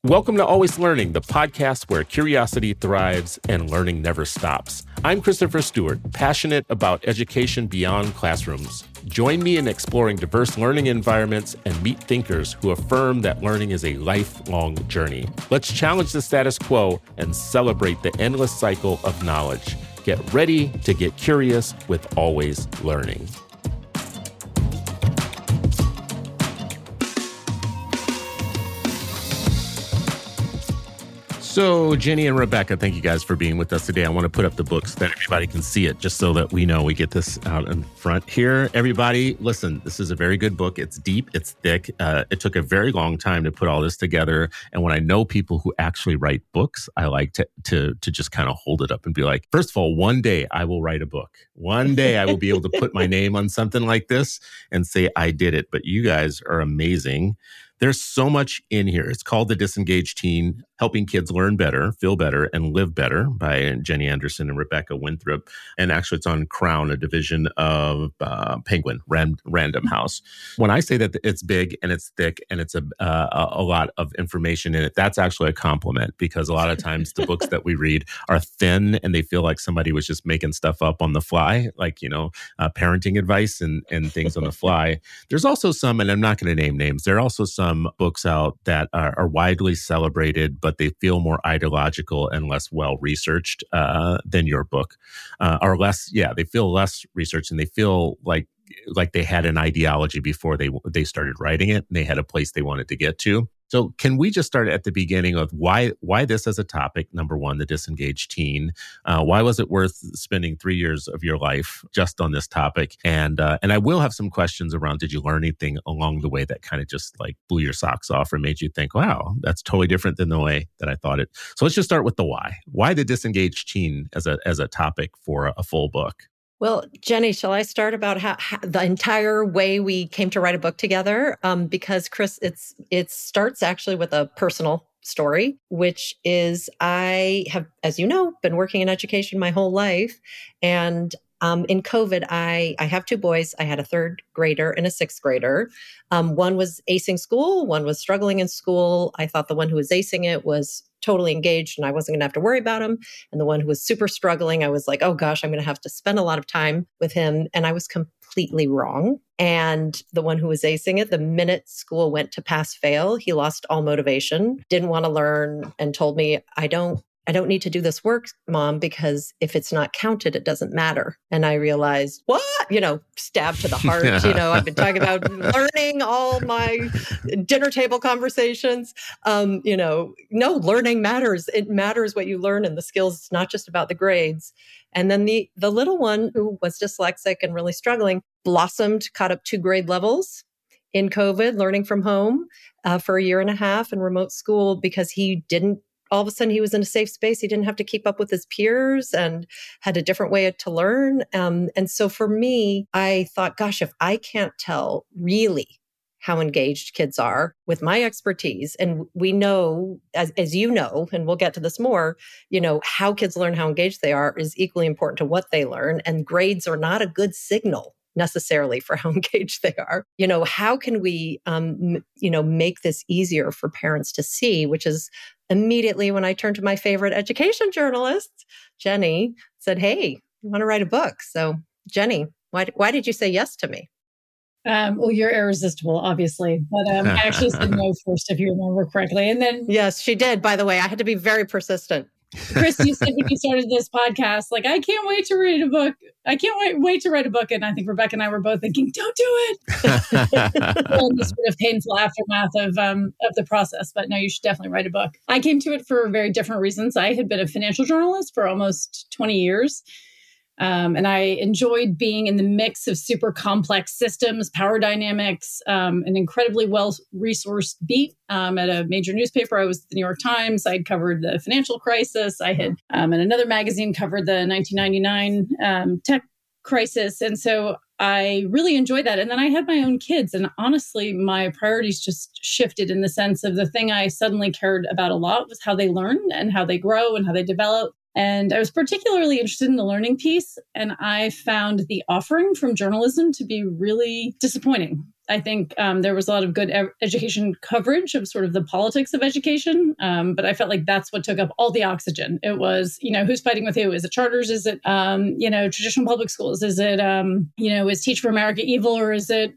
Welcome to Always Learning, the podcast where curiosity thrives and learning never stops. I'm Christopher Stewart, passionate about education beyond classrooms. Join me in exploring diverse learning environments and meet thinkers who affirm that learning is a lifelong journey. Let's challenge the status quo and celebrate the endless cycle of knowledge. Get ready to get curious with Always Learning. So Jenny and Rebecca, thank you guys for being with us today. I want to put up the books that everybody can see it, just so that we know we get this out in front here. Everybody, listen, this is a very good book. It's deep, it's thick. It took a very long time to put all this together. And when I know people who actually write books, I like to just kind of hold it up and be like, first of all, one day I will write a book. One day I will be able to put my name on something like this and say I did it. But you guys are amazing. There's so much in here. It's called The Disengaged Teen, Helping Kids Learn Better, Feel Better, and Live Better by Jenny Anderson and Rebecca Winthrop. And actually, it's on Crown, a division of Penguin, Random House. When I say that it's big and it's thick and it's a lot of information in it, that's actually a compliment, because a lot of times the books that we read are thin and they feel like somebody was just making stuff up on the fly, like, parenting advice and things on the fly. There's also some, and I'm not going to name names, there are also some books out that are widely celebrated, but they feel more ideological and less well-researched than your book. They feel less researched, and they feel like they had an ideology before they started writing it, and they had a place they wanted to get to. So can we just start at the beginning of why this as a topic? Number one, the disengaged teen. Why was it worth spending 3 years of your life just on this topic? And I will have some questions around, did you learn anything along the way that kind of just like blew your socks off or made you think, wow, that's totally different than the way that I thought it. So let's just start with the why. Why the disengaged teen as a topic for a full book? Well, Jenny, shall I start about how the entire way we came to write a book together? Because Chris, it starts actually with a personal story, which is I have, as you know, been working in education my whole life. And in COVID, I have two boys. I had a third grader and a sixth grader. One was acing school. One was struggling in school. I thought the one who was acing it was totally engaged and I wasn't going to have to worry about him. And the one who was super struggling, I was like, oh gosh, I'm going to have to spend a lot of time with him. And I was completely wrong. And the one who was acing it, the minute school went to pass fail, he lost all motivation, didn't want to learn, and told me, I don't need to do this work, Mom, because if it's not counted, it doesn't matter. And I realized, what? Stabbed to the heart. I've been talking about learning all my dinner table conversations. No, learning matters. It matters what you learn and the skills. It's not just about the grades. And then the little one who was dyslexic and really struggling blossomed, caught up 2 grade levels in COVID, learning from home for a year and a half in remote school, because all of a sudden he was in a safe space. He didn't have to keep up with his peers and had a different way to learn. And so for me, I thought, gosh, if I can't tell really how engaged kids are with my expertise, and we know, as you know, and we'll get to this more, how kids learn, how engaged they are is equally important to what they learn. And grades are not a good signal necessarily for how engaged they are. How can we, make this easier for parents to see, which is immediately when I turned to my favorite education journalist, Jenny, said, hey, you want to write a book? So Jenny, why did you say yes to me? Well, you're irresistible, obviously. But I actually said no first, if you remember correctly. And then... Yes, she did, by the way. I had to be very persistent. Chris, you said when you started this podcast, like, I can't wait to read a book. I can't wait to write a book. And I think Rebecca and I were both thinking, don't do it. And the sort of painful aftermath of the process. But no, you should definitely write a book. I came to it for very different reasons. I had been a financial journalist for almost 20 years. And I enjoyed being in the mix of super complex systems, power dynamics, an incredibly well-resourced beat at a major newspaper. I was at the New York Times. I had covered the financial crisis. I had, in another magazine, covered the 1999 tech crisis. And so I really enjoyed that. And then I had my own kids. And honestly, my priorities just shifted in the sense of the thing I suddenly cared about a lot was how they learn and how they grow and how they develop. And I was particularly interested in the learning piece. And I found the offering from journalism to be really disappointing. I think there was a lot of good education coverage of sort of the politics of education. But I felt like that's what took up all the oxygen. It was, who's fighting with who? Is it charters? Is it, traditional public schools? Is it, is Teach for America evil, or is it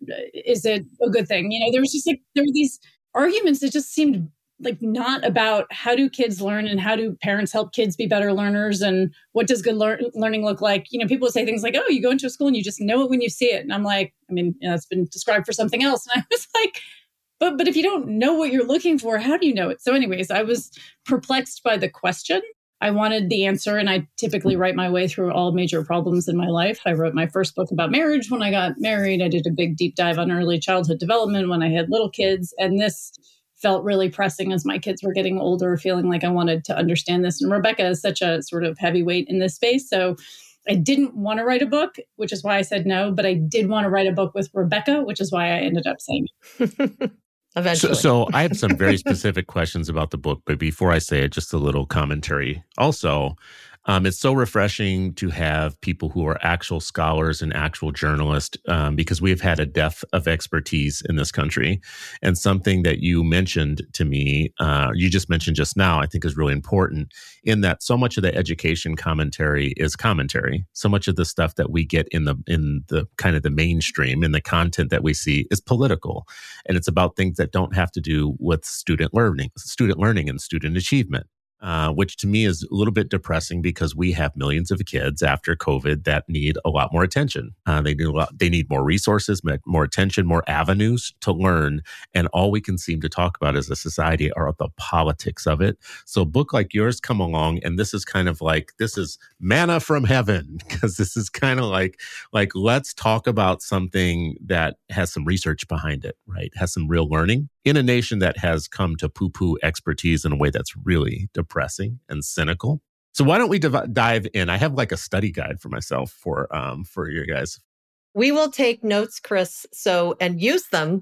a good thing? There was just there were these arguments that just seemed like not about how do kids learn and how do parents help kids be better learners and what does good learning look like. People would say things like, oh, you go into a school and you just know it when you see it. And I'm like, it's been described for something else. And I was like, but if you don't know what you're looking for, how do you know it? So anyways, I was perplexed by the question. I wanted the answer, and I typically write my way through all major problems in my life. I wrote my first book about marriage when I got married. I did a big deep dive on early childhood development when I had little kids. And this felt really pressing as my kids were getting older, feeling like I wanted to understand this. And Rebecca is such a sort of heavyweight in this space. So I didn't want to write a book, which is why I said no, but I did want to write a book with Rebecca, which is why I ended up saying it. Eventually. So I have some very specific questions about the book, but before I say it, just a little commentary. Also, it's so refreshing to have people who are actual scholars and actual journalists, because we've had a dearth of expertise in this country. And something that you mentioned to me, you just mentioned just now, I think is really important, in that so much of the education commentary is commentary. So much of the stuff that we get in the kind of the mainstream, in the content that we see, is political. And it's about things that don't have to do with student learning and student achievement. Which to me is a little bit depressing, because we have millions of kids after COVID that need a lot more attention. They need more resources, more attention, more avenues to learn. And all we can seem to talk about as a society are the politics of it. So a book like yours come along, and this is kind of like, this is manna from heaven, because this is kind of like let's talk about something that has some research behind it, right? Has some real learning in a nation that has come to poo-poo expertise in a way that's really depressing and cynical. So why don't we dive in? I have like a study guide for myself for you guys. We will take notes, Chris, and use them.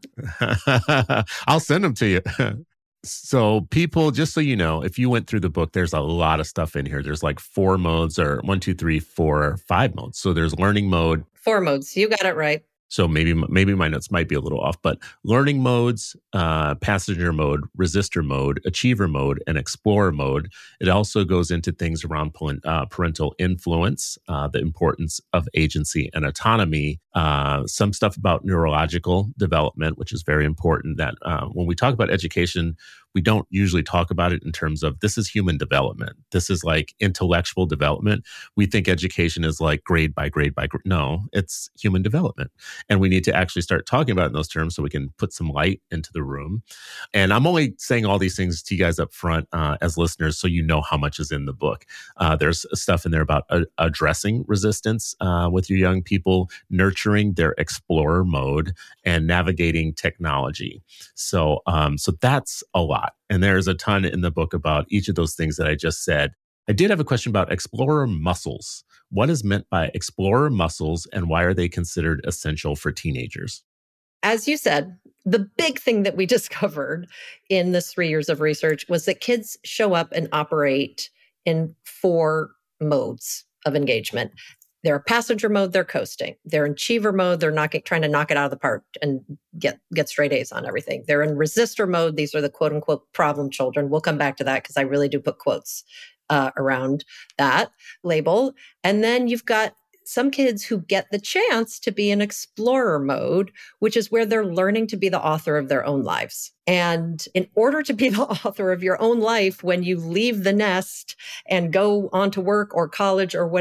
I'll send them to you. So people, just so you know, if you went through the book, there's a lot of stuff in here. There's like 4 modes, or 1, 2, 3, 4, 5 modes. So there's learning mode. 4 modes. You got it right. So maybe my notes might be a little off, but learning modes, passenger mode, resistor mode, achiever mode, and explorer mode. It also goes into things around parental influence, the importance of agency and autonomy, some stuff about neurological development, which is very important. That when we talk about education, we don't usually talk about it in terms of this is human development. This is like intellectual development. We think education is like grade by grade by grade. No, it's human development. And we need to actually start talking about it in those terms so we can put some light into the room. And I'm only saying all these things to you guys up front as listeners so you know how much is in the book. There's stuff in there about addressing resistance with your young people, nurturing their explorer mode, and navigating technology. So that's a lot. And there's a ton in the book about each of those things that I just said. I did have a question about explorer muscles. What is meant by explorer muscles, and why are they considered essential for teenagers? As you said, the big thing that we discovered in this 3 years of research was that kids show up and operate in 4 modes of engagement. They're passenger mode, they're coasting. They're in achiever mode, they're trying to knock it out of the park and get straight A's on everything. They're in resistor mode. These are the quote unquote problem children. We'll come back to that because I really do put quotes around that label. And then you've got some kids who get the chance to be in explorer mode, which is where they're learning to be the author of their own lives. And in order to be the author of your own life, when you leave the nest and go on to work or college or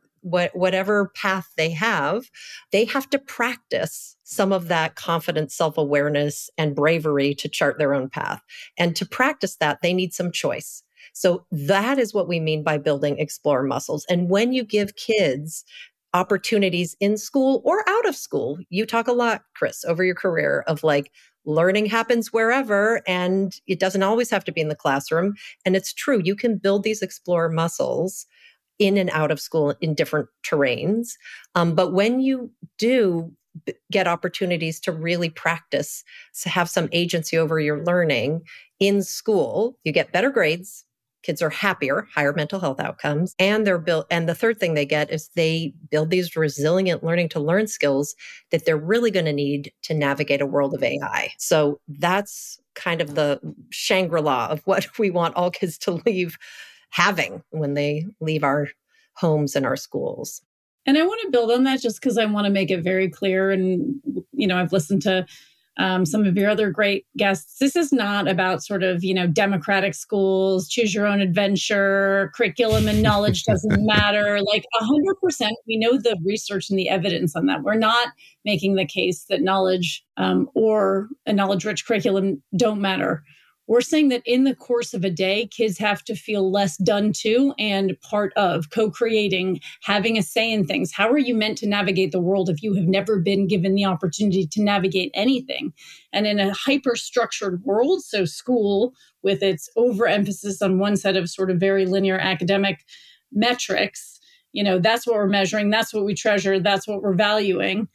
whatever path they have to practice some of that confident self-awareness and bravery to chart their own path. And to practice that, they need some choice. So that is what we mean by building explorer muscles. And when you give kids opportunities in school or out of school, you talk a lot, Chris, over your career of like, learning happens wherever, and it doesn't always have to be in the classroom. And it's true, you can build these explorer muscles in and out of school in different terrains. But when you do get opportunities to really practice, to have some agency over your learning in school, you get better grades, Kids are happier, higher mental health outcomes, and they're built. And the third thing they get is they build these resilient learning to learn skills that they're really going to need to navigate a world of AI. So that's kind of the Shangri-La of what we want all kids to leave having when they leave our homes and our schools. And I want to build on that just because I want to make it very clear. And, I've listened to some of your other great guests. This is not about sort of, democratic schools, choose your own adventure, curriculum and knowledge doesn't matter. Like 100%, we know the research and the evidence on that. We're not making the case that knowledge or a knowledge-rich curriculum don't matter. We're saying that in the course of a day, kids have to feel less done to and part of co-creating, having a say in things. How are you meant to navigate the world if you have never been given the opportunity to navigate anything? And in a hyper-structured world, so school with its overemphasis on one set of sort of very linear academic metrics, that's what we're measuring, that's what we treasure, that's what we're valuing.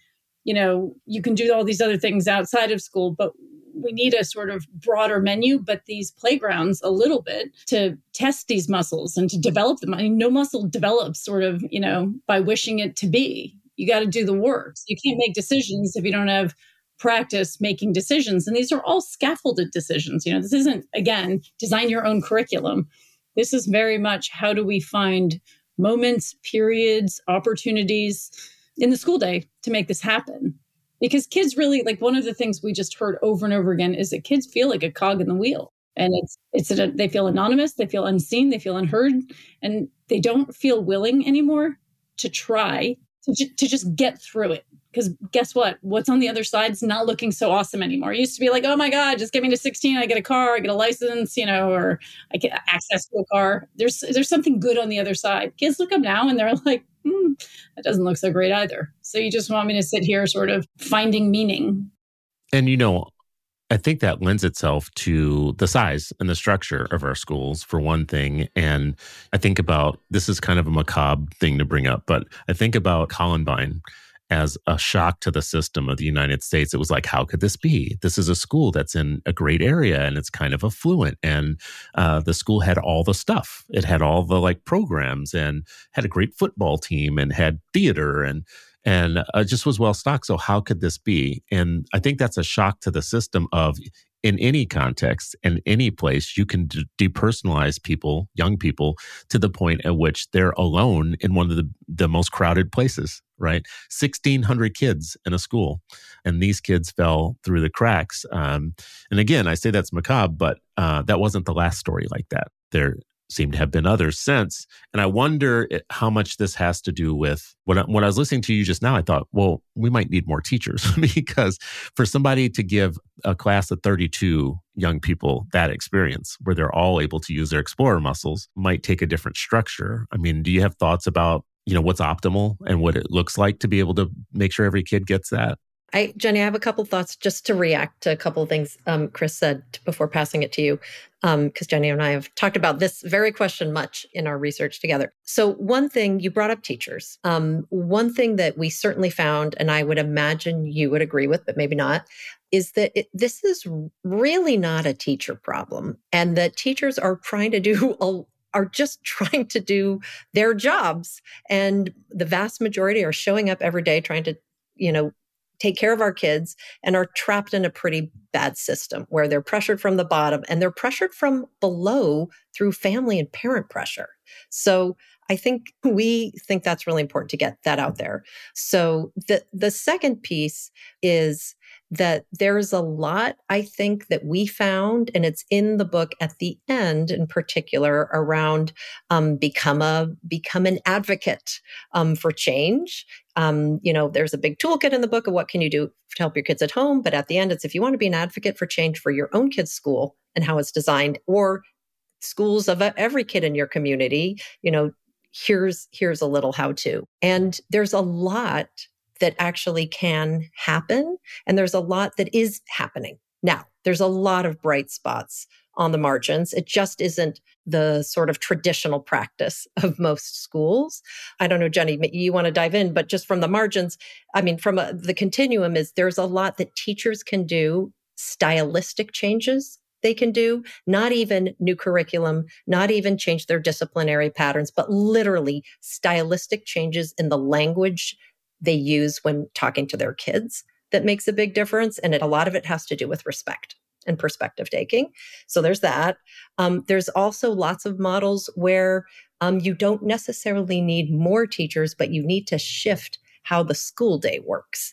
You can do all these other things outside of school, but we need a sort of broader menu, but these playgrounds a little bit to test these muscles and to develop them. I mean, no muscle develops sort of, by wishing it to be. You got to do the work. So you can't make decisions if you don't have practice making decisions. And these are all scaffolded decisions. This isn't, again, design your own curriculum. This is very much how do we find moments, periods, opportunities in the school day to make this happen. Because kids really, like one of the things we just heard over and over again is that kids feel like a cog in the wheel. And they feel anonymous, they feel unseen, they feel unheard, and they don't feel willing anymore to try to just get through it. Because guess what? What's on the other side is not looking so awesome anymore. It used to be like, oh my God, just get me to 16, I get a car, I get a license, or I get access to a car. There's something good on the other side. Kids look up now and they're like, that doesn't look so great either. So you just want me to sit here sort of finding meaning. And, I think that lends itself to the size and the structure of our schools, for one thing. And I think about, this is kind of a macabre thing to bring up, but I think about Columbine as a shock to the system of the United States. It was like, how could this be? This is a school that's in a great area and it's kind of affluent. And the school had all the stuff. It had all the programs and had a great football team and had theater and just was well stocked. So how could this be? And I think that's a shock to the system of, in any context, in any place, you can depersonalize people, young people, to the point at which they're alone in one of the most crowded places, right? 1,600 kids in a school. And these kids fell through the cracks. And again, I say that's macabre, but that wasn't the last story like that. There seem to have been others since. And I wonder how much this has to do with when I was listening to you just now, I thought, well, we might need more teachers because for somebody to give a class of 32 young people that experience where they're all able to use their explorer muscles might take a different structure. I mean, do you have thoughts about, what's optimal and what it looks like to be able to make sure every kid gets that? Jenny, I have a couple thoughts just to react to a couple of things Chris said before passing it to you, because Jenny and I have talked about this very question much in our research together. So one thing, you brought up teachers. One thing that we certainly found, and I would imagine you would agree with, but maybe not, is that this is really not a teacher problem, and that teachers are just trying to do their jobs. And the vast majority are showing up every day trying to, take care of our kids and are trapped in a pretty bad system where they're pressured from the bottom and they're pressured from below through family and parent pressure. So I think we think that's really important to get that out there. So the second piece is that there's a lot, I think, that we found, and it's in the book at the end in particular, around become an advocate for change. There's a big toolkit in the book of what can you do to help your kids at home. But at the end, it's if you want to be an advocate for change for your own kid's school and how it's designed, or schools of every kid in your community, here's a little how-to. And there's a lot that actually can happen. And there's a lot that is happening. Now, there's a lot of bright spots on the margins. It just isn't the sort of traditional practice of most schools. I don't know, Jenny, you want to dive in, but just from the margins, the continuum is there's a lot that teachers can do, stylistic changes they can do, not even new curriculum, not even change their disciplinary patterns, but literally stylistic changes in the language they use when talking to their kids that makes a big difference. And a lot of it has to do with respect and perspective taking. So there's that. There's also lots of models where you don't necessarily need more teachers, but you need to shift how the school day works.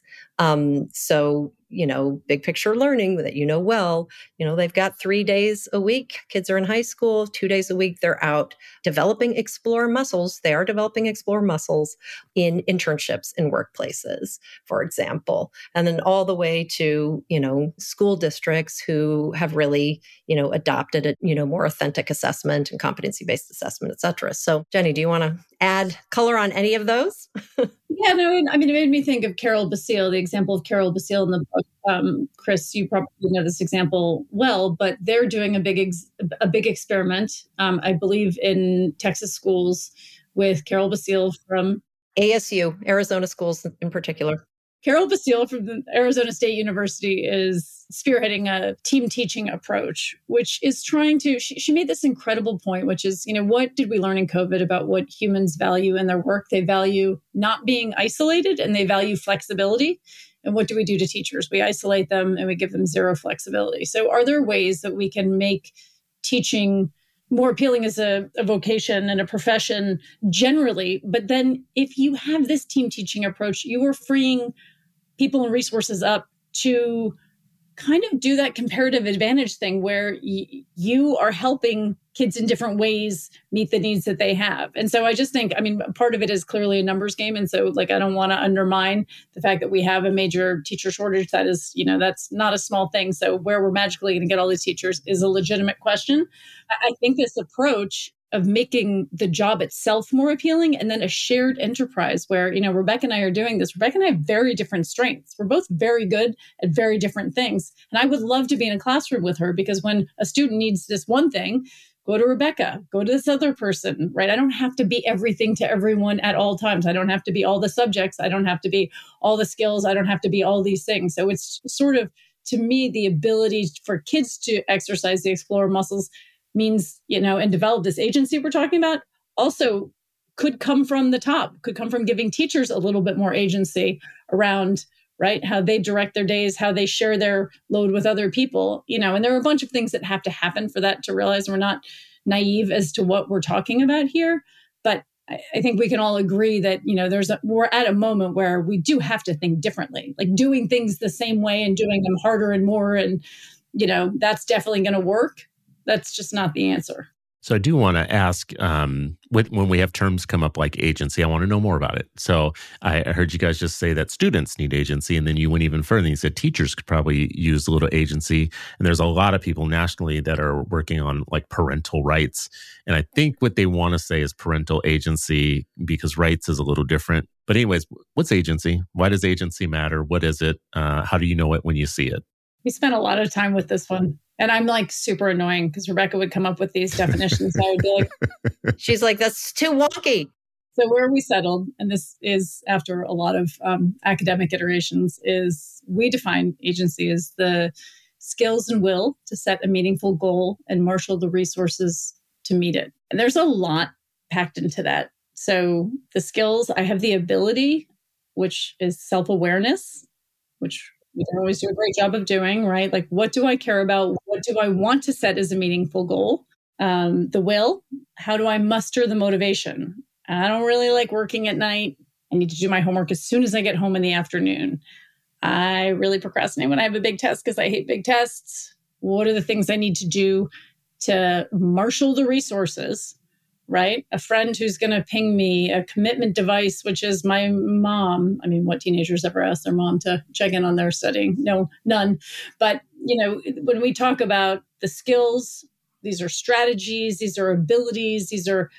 So, big picture learning that well, they've got 3 days a week. Kids are in high school, 2 days a week, they're out developing Explore muscles. They are developing Explore muscles in internships in workplaces, for example. And then all the way to, school districts who have really, adopted a, more authentic assessment and competency-based assessment, et cetera. So Jenny, do you want to add color on any of those? Yeah, no, it made me think of Carol Basile, the example of Carol Basile in the book. Chris, you probably know this example well, but they're doing a big experiment, I believe, in Texas schools with Carol Basile from ASU, Arizona schools in particular. Carol Basile from the Arizona State University is spearheading a team teaching approach, which is trying to, she made this incredible point, which is, what did we learn in COVID about what humans value in their work? They value not being isolated and they value flexibility. And what do we do to teachers? We isolate them and we give them zero flexibility. So are there ways that we can make teaching more appealing as a vocation and a profession generally? But then if you have this team teaching approach, you are freeing people and resources up to kind of do that comparative advantage thing where you are helping kids in different ways meet the needs that they have. And so I just think, part of it is clearly a numbers game. And so I don't want to undermine the fact that we have a major teacher shortage. That is, that's not a small thing. So where we're magically going to get all these teachers is a legitimate question. I think this approach of making the job itself more appealing and then a shared enterprise where, Rebecca and I are doing this. Rebecca and I have very different strengths. We're both very good at very different things. And I would love to be in a classroom with her because when a student needs this one thing, go to Rebecca, go to this other person, right? I don't have to be everything to everyone at all times. I don't have to be all the subjects. I don't have to be all the skills. I don't have to be all these things. So it's sort of, to me, the ability for kids to exercise the Explore muscles means, and develop this agency we're talking about also could come from the top, could come from giving teachers a little bit more agency around, right, how they direct their days, how they share their load with other people, and there are a bunch of things that have to happen for that to realize we're not naive as to what we're talking about here. But I think we can all agree that, we're at a moment where we do have to think differently, like doing things the same way and doing them harder and more. And, that's definitely going to work. That's just not the answer. So I do want to ask, when we have terms come up like agency, I want to know more about it. So I heard you guys just say that students need agency, and then you went even further. You said teachers could probably use a little agency. And there's a lot of people nationally that are working on like parental rights. And I think what they want to say is parental agency because rights is a little different. But anyways, what's agency? Why does agency matter? What is it? How do you know it when you see it? We spent a lot of time with this one. And I'm like super annoying because Rebecca would come up with these definitions. I would be like, she's like, that's too wonky. So where we settled, and this is after a lot of academic iterations, is we define agency as the skills and will to set a meaningful goal and marshal the resources to meet it. And there's a lot packed into that. So the skills, I have the ability, which is self-awareness, which we don't always do a great job of doing, right? Like, what do I care about? What do I want to set as a meaningful goal? The will, how do I muster the motivation? I don't really like working at night. I need to do my homework as soon as I get home in the afternoon. I really procrastinate when I have a big test because I hate big tests. What are the things I need to do to marshal the resources? Right? A friend who's going to ping me a commitment device, which is my mom. I mean, what teenagers ever ask their mom to check in on their studying? No, none. But, when we talk about the skills, these are strategies, these are abilities, these are,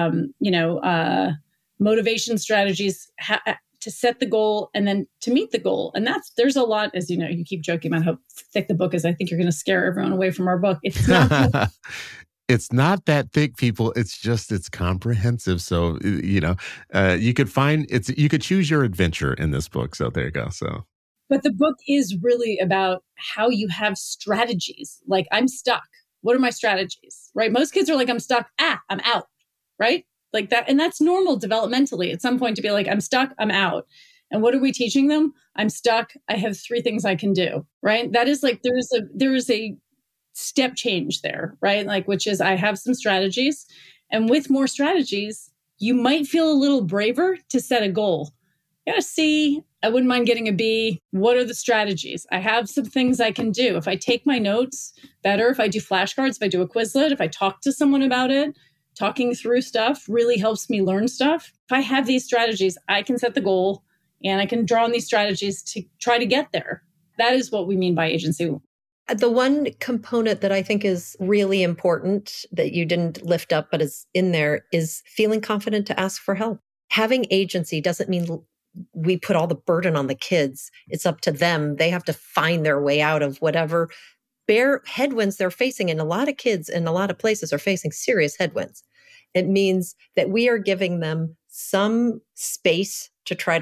motivation strategies to set the goal and then to meet the goal. And there's a lot, as you know, you keep joking about how thick the book is. I think you're going to scare everyone away from our book. It's not. It's not that thick, people. It's comprehensive. So, you could choose your adventure in this book. So there you go. So, But the book is really about how you have strategies. Like, I'm stuck. What are my strategies? Right? Most kids are like, I'm stuck. I'm out. Right? Like that. And that's normal developmentally at some point to be like, I'm stuck. I'm out. And what are we teaching them? I'm stuck. I have 3 things I can do. Right? That is like, there is a step change there, right? Like, which is I have some strategies. And with more strategies, you might feel a little braver to set a goal. Got a C. I wouldn't mind getting a B. What are the strategies? I have some things I can do. If I take my notes better, if I do flashcards, if I do a Quizlet, if I talk to someone about it, talking through stuff really helps me learn stuff. If I have these strategies, I can set the goal and I can draw on these strategies to try to get there. That is what we mean by agency. The one component that I think is really important that you didn't lift up, but is in there, is feeling confident to ask for help. Having agency doesn't mean we put all the burden on the kids. It's up to them. They have to find their way out of whatever bare headwinds they're facing. And a lot of kids in a lot of places are facing serious headwinds. It means that we are giving them some space to try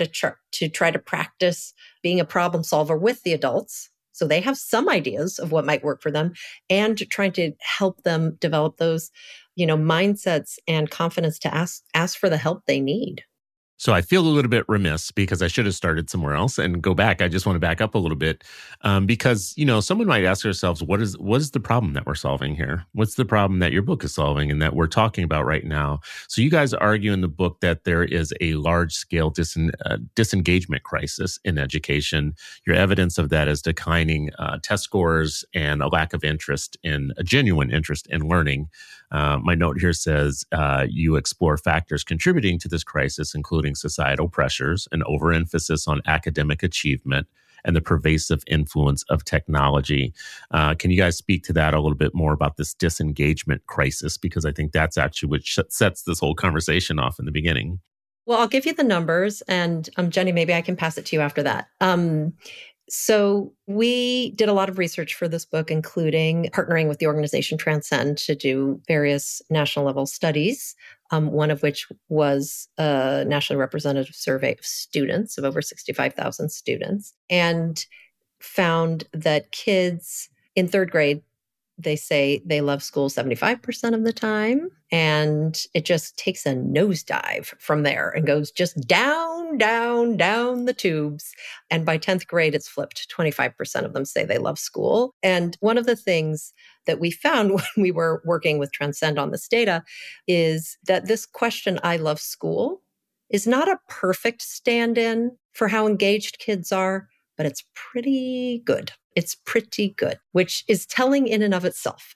to practice being a problem solver with the adults. So they have some ideas of what might work for them, and trying to help them develop those, mindsets and confidence to ask for the help they need. So I feel a little bit remiss because I should have started somewhere else and go back. I just want to back up a little bit because, someone might ask themselves, what is the problem that we're solving here? What's the problem that your book is solving and that we're talking about right now? So you guys argue in the book that there is a large-scale disengagement crisis in education. Your evidence of that is declining test scores and a lack of a genuine interest in learning. My note here says you explore factors contributing to this crisis, including societal pressures, an overemphasis on academic achievement, and the pervasive influence of technology. Can you guys speak to that a little bit more about this disengagement crisis? Because I think that's actually what sets this whole conversation off in the beginning. Well, I'll give you the numbers, and Jenny, maybe I can pass it to you after that. So we did a lot of research for this book, including partnering with the organization Transcend to do various national level studies, one of which was a nationally representative survey of students, of over 65,000 students, and found that kids in 3rd grade, they say they love school 75% of the time, and it just takes a nosedive from there and goes just down, down, down the tubes. And by 10th grade, it's flipped. 25% of them say they love school. And one of the things that we found when we were working with Transcend on this data is that this question, I love school, is not a perfect stand-in for how engaged kids are, but it's pretty good. It's pretty good, which is telling in and of itself.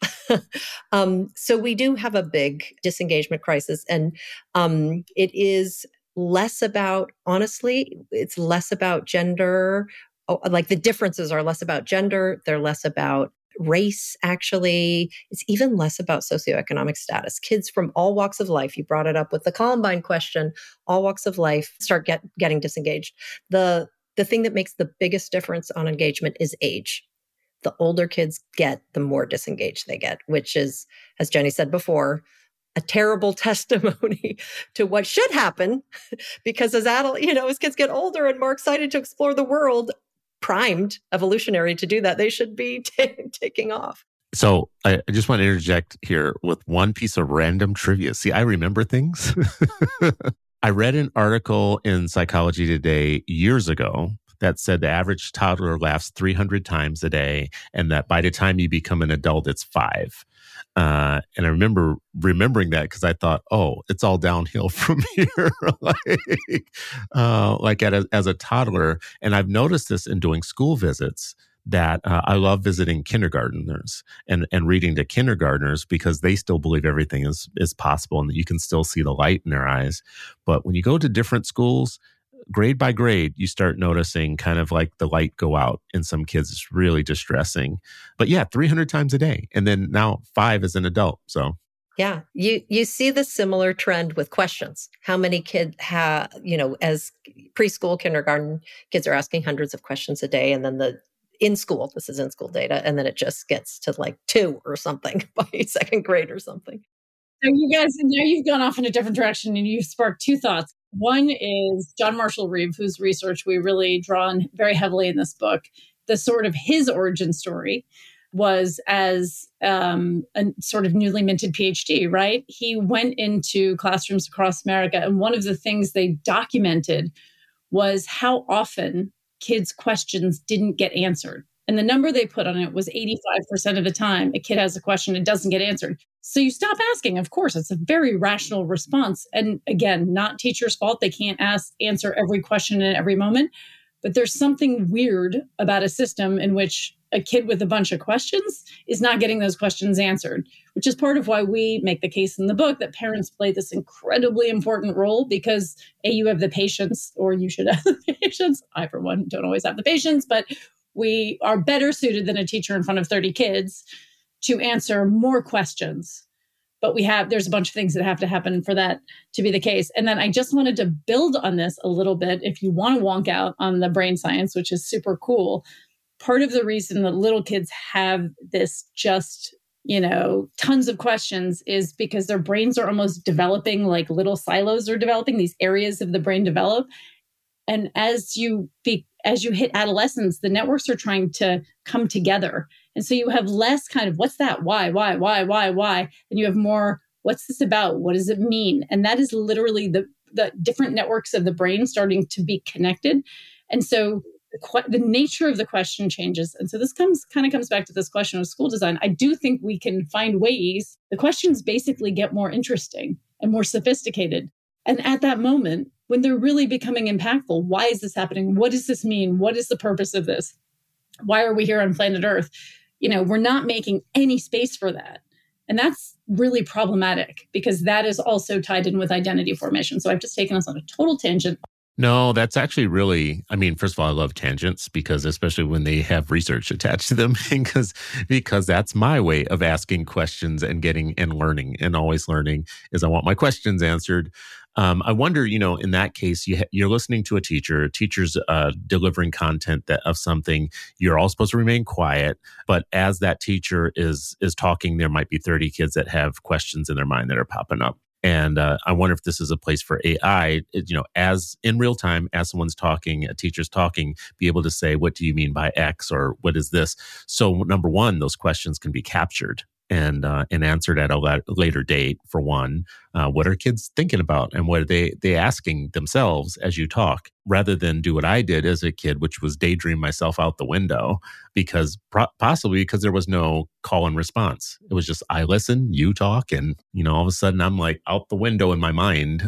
So we do have a big disengagement crisis, and it is less about, honestly, it's less about gender. Like the differences are less about gender. They're less about race, actually. It's even less about socioeconomic status. Kids from all walks of life, you brought it up with the Columbine question, all walks of life start getting disengaged. The thing that makes the biggest difference on engagement is age. The older kids get, the more disengaged they get, which is, as Jenny said before, a terrible testimony to what should happen. Because as as kids get older and more excited to explore the world, primed evolutionary to do that, they should be taking off. So I just want to interject here with one piece of random trivia. See, I remember things. I read an article in Psychology Today years ago that said the average toddler laughs 300 times a day, and that by the time you become an adult, it's 5. And I remember remembering that because I thought, oh, it's all downhill from here, as a toddler. And I've noticed this in doing school visits, that I love visiting kindergartners and reading to kindergartners because they still believe everything is possible and that you can still see the light in their eyes. But when you go to different schools, grade by grade, you start noticing kind of like the light go out in some kids. It's really distressing. But yeah, 300 times a day. And then now 5 as an adult. So yeah, you see the similar trend with questions. How many kids have, as preschool, kindergarten, kids are asking hundreds of questions a day. And then this is in school data, and then it just gets to like 2 or something by 2nd grade or something. So you guys, now you've gone off in a different direction and you've sparked 2 thoughts. One is John Marshall Reeve, whose research we really draw on very heavily in this book. The sort of his origin story was as a sort of newly minted PhD, right? He went into classrooms across America, and one of the things they documented was how often kids' questions didn't get answered. And the number they put on it was 85% of the time a kid has a question, it doesn't get answered. So you stop asking. Of course, it's a very rational response. And again, not teachers' fault. They can't answer every question in every moment. But there's something weird about a system in which a kid with a bunch of questions is not getting those questions answered, which is part of why we make the case in the book that parents play this incredibly important role because A, you have the patience, or you should have the patience. I, for one, don't always have the patience, but we are better suited than a teacher in front of 30 kids to answer more questions. But there's a bunch of things that have to happen for that to be the case. And then I just wanted to build on this a little bit. If you want to wonk out on the brain science, which is super cool, part of the reason that little kids have this just, tons of questions is because their brains are almost developing, like little silos are developing, these areas of the brain develop. And as you hit adolescence, the networks are trying to come together. And so you have less kind of, what's that? Why? And you have more, what's this about? What does it mean? And that is literally the different networks of the brain starting to be connected. And so the nature of the question changes. And so this comes back to this question of school design. I do think we can find ways, the questions basically get more interesting and more sophisticated. And at that moment, when they're really becoming impactful, why is this happening? What does this mean? What is the purpose of this? Why are we here on planet Earth? We're not making any space for that. And that's really problematic because that is also tied in with identity formation. So I've just taken us on a total tangent. No, that's actually really, first of all, I love tangents because especially when they have research attached to them, because that's my way of asking questions and getting and learning and always learning is I want my questions answered. I wonder, in that case, you're listening to a teacher's delivering content of something. You're all supposed to remain quiet, but as that teacher is talking, there might be 30 kids that have questions in their mind that are popping up. And I wonder if this is a place for AI, as in real time, as someone's talking, a teacher's talking, be able to say, what do you mean by X or what is this? So number one, those questions can be captured and answered at a later date, for one. What are kids thinking about and what are they asking themselves as you talk, rather than do what I did as a kid, which was daydream myself out the window possibly because there was no call and response. It was just, I listen, you talk, and, all of a sudden I'm like out the window in my mind.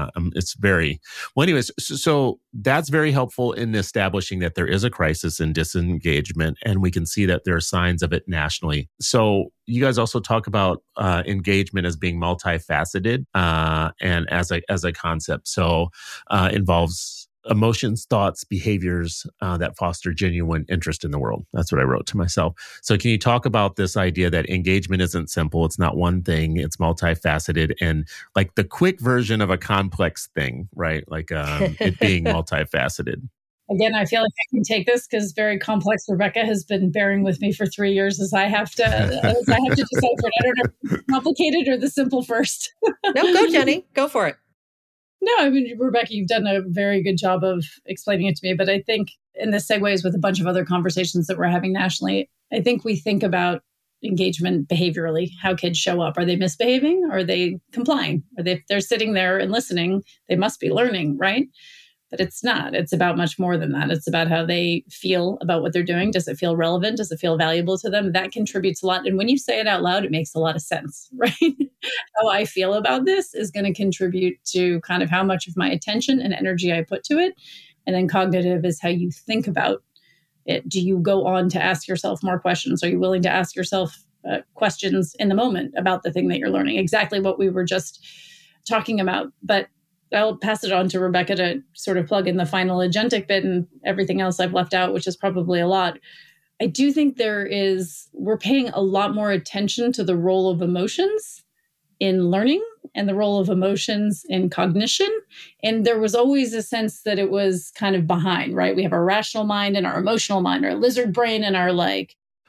Anyways, so that's very helpful in establishing that there is a crisis in disengagement, and we can see that there are signs of it nationally. So you guys also talk about engagement as being multifaceted and as a concept. So involves emotions, thoughts, behaviors that foster genuine interest in the world. That's what I wrote to myself. So can you talk about this idea that engagement isn't simple? It's not one thing. It's multifaceted and like the quick version of a complex thing, right? Like it being multifaceted. Again, I feel like I can take this because very complex Rebecca has been bearing with me for 3 years as I have to decipher it. I don't know if it's complicated or the simple first. No, go Jenny, go for it. No, Rebecca, you've done a very good job of explaining it to me. But I think, and this segues with a bunch of other conversations that we're having nationally, I think we think about engagement behaviorally, how kids show up. Are they misbehaving? Are they complying? If they're sitting there and listening, they must be learning, right? But it's not. It's about much more than that. It's about how they feel about what they're doing. Does it feel relevant? Does it feel valuable to them? That contributes a lot. And when you say it out loud, it makes a lot of sense, right? How I feel about this is going to contribute to kind of how much of my attention and energy I put to it. And then cognitive is how you think about it. Do you go on to ask yourself more questions? Are you willing to ask yourself questions in the moment about the thing that you're learning? Exactly what we were just talking about. But I'll pass it on to Rebecca to sort of plug in the final agentic bit and everything else I've left out, which is probably a lot. I do think we're paying a lot more attention to the role of emotions in learning and the role of emotions in cognition. And there was always a sense that it was kind of behind, right? We have our rational mind and our emotional mind, our lizard brain and our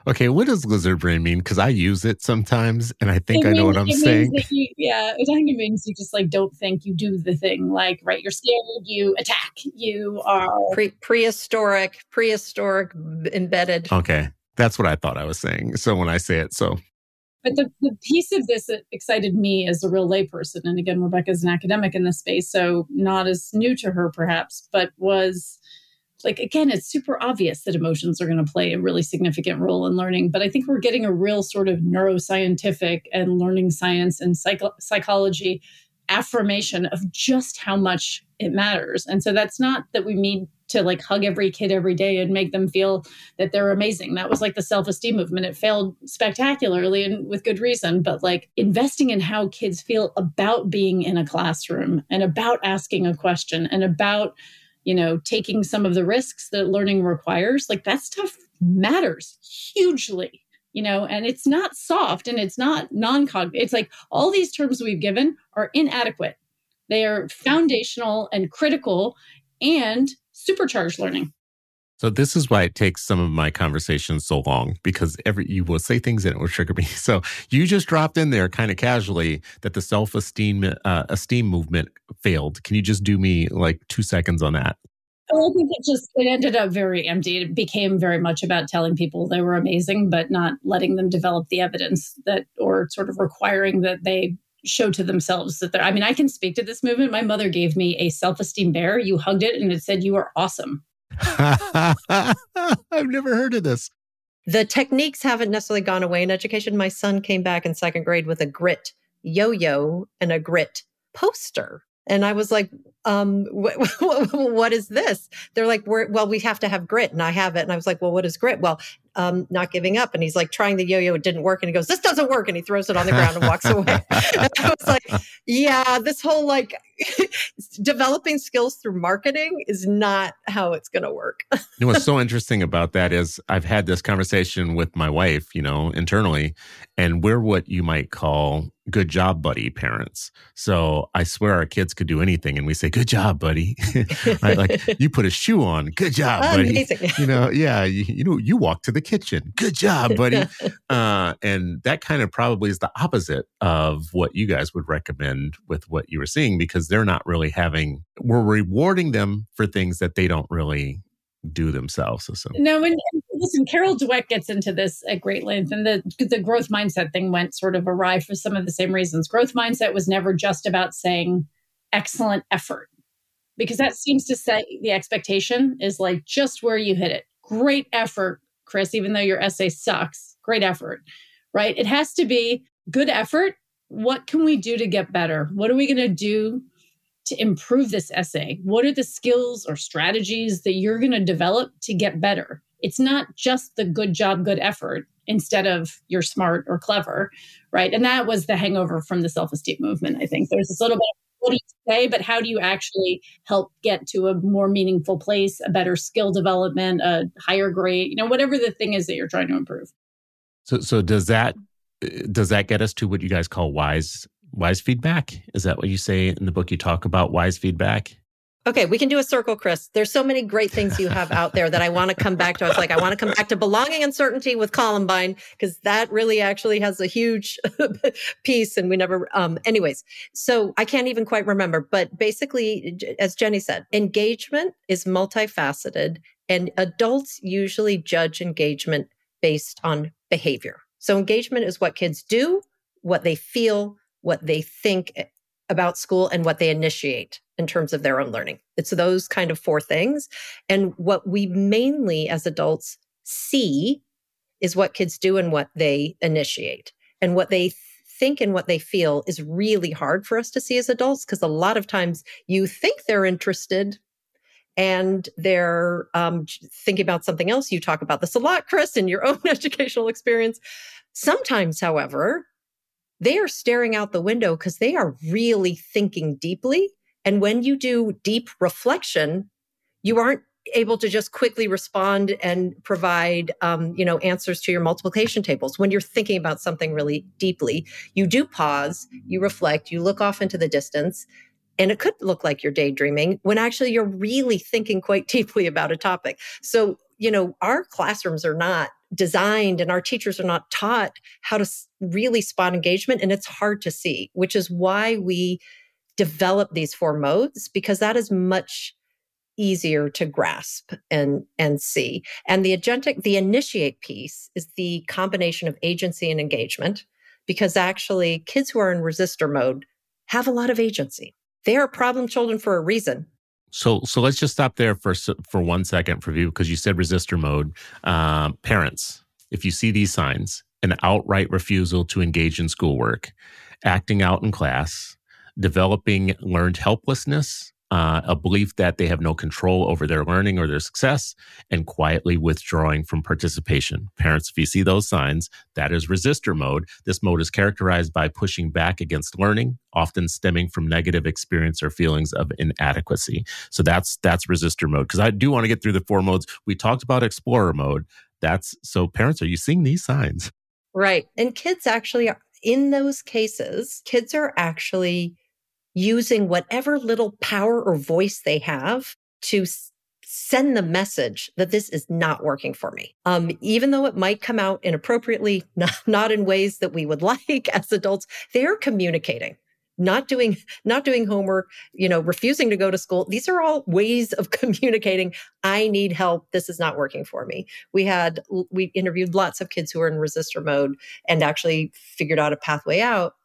Okay, what does lizard brain mean? Because I use it sometimes, and I think I know what I'm it saying. Means that I think it means you just like don't think, you do the thing. Like, right, you're scared, you attack, you are prehistoric embedded. Okay, that's what I thought I was saying. So when I say it, so. But the piece of this that excited me as a real layperson, and again, Rebecca's an academic in this space, so not as new to her perhaps, but was like, again, it's super obvious that emotions are going to play a really significant role in learning. But I think we're getting a real sort of neuroscientific and learning science and psychology affirmation of just how much it matters. And so that's not that we need to like hug every kid every day and make them feel that they're amazing. That was like the self-esteem movement. It failed spectacularly and with good reason, but like investing in how kids feel about being in a classroom and about asking a question and about, taking some of the risks that learning requires, like that stuff matters hugely, and it's not soft and it's not non-cognitive. It's like all these terms we've given are inadequate. They are foundational and critical and supercharged learning. So this is why it takes some of my conversations so long, because you will say things and it will trigger me. So you just dropped in there kind of casually that the self-esteem esteem movement failed. Can you just do me like 2 seconds on that? Well, I think it ended up very empty. It became very much about telling people they were amazing, but not letting them develop the evidence or sort of requiring that they show to themselves that I can speak to this movement. My mother gave me a self-esteem bear. You hugged it and it said, "You are awesome." I've never heard of this. The techniques haven't necessarily gone away in education. My son came back in second grade with a grit yo-yo and a grit poster. And I was like, what is this? They're like, we have to have grit. And I have it. And I was like, well, what is grit? Well, not giving up. And he's like trying the yo-yo. It didn't work. And he goes, this doesn't work. And he throws it on the ground and walks away. And I was like, yeah, this whole like developing skills through marketing is not how it's going to work. What's so interesting about that is I've had this conversation with my wife, internally, and we're what you might call good job buddy parents. So I swear our kids could do anything and we say, good job, buddy. Right? Like you put a shoe on. Good job, buddy. Amazing. You walk to the kitchen. Good job, buddy. And that kind of probably is the opposite of what you guys would recommend with what you were seeing, because they're not really we're rewarding them for things that they don't really do themselves. So. No, and listen, Carol Dweck gets into this at great length, and the growth mindset thing went sort of awry for some of the same reasons. Growth mindset was never just about saying excellent effort, because that seems to set the expectation is like just where you hit it. Great effort, Chris, even though your essay sucks, great effort, right? It has to be good effort. What can we do to get better? What are we going to do to improve this essay? What are the skills or strategies that you're going to develop to get better? It's not just the good job, good effort instead of you're smart or clever, right? And that was the hangover from the self-esteem movement. I think there's this little bit of what do you say, but how do you actually help get to a more meaningful place, a better skill development, a higher grade, whatever the thing is that you're trying to improve. So does that get us to what you guys call wise feedback? Is that what you say in the book? You talk about wise feedback? Okay, we can do a circle, Chris. There's so many great things you have out there that I want to come back to. I was like, I want to come back to belonging and certainty with Columbine, because that really actually has a huge piece and we never, anyways. So I can't even quite remember, but basically, as Jenny said, engagement is multifaceted and adults usually judge engagement based on behavior. So engagement is what kids do, what they feel, what they think about school, and what they initiate in terms of their own learning. It's those kind of 4 things. And what we mainly as adults see is what kids do and what they initiate. And what they think and what they feel is really hard for us to see as adults, because a lot of times you think they're interested and they're thinking about something else. You talk about this a lot, Chris, in your own educational experience. Sometimes, however, they are staring out the window because they are really thinking deeply. And when you do deep reflection, you aren't able to just quickly respond and provide, answers to your multiplication tables. When you're thinking about something really deeply, you do pause, you reflect, you look off into the distance, and it could look like you're daydreaming when actually you're really thinking quite deeply about a topic. So, our classrooms are not designed and our teachers are not taught how to really spot engagement. And it's hard to see, which is why we develop these 4 modes, because that is much easier to grasp and see. And the initiate piece is the combination of agency and engagement, because actually kids who are in resistor mode have a lot of agency. They are problem children for a reason. So let's just stop there for 1 second for you, because you said resistor mode. Parents, if you see these signs, an outright refusal to engage in schoolwork, acting out in class, developing learned helplessness, a belief that they have no control over their learning or their success, and quietly withdrawing from participation. Parents, if you see those signs, that is resistor mode. This mode is characterized by pushing back against learning, often stemming from negative experience or feelings of inadequacy. So that's resistor mode. Because I do want to get through the 4 modes. We talked about explorer mode. So parents, are you seeing these signs? Right. And kids actually are, in those cases, kids are actually using whatever little power or voice they have to send the message that this is not working for me. Even though it might come out inappropriately, not in ways that we would like as adults, they're communicating. Not doing homework, refusing to go to school. These are all ways of communicating. I need help. This is not working for me. We interviewed lots of kids who were in resistor mode and actually figured out a pathway out.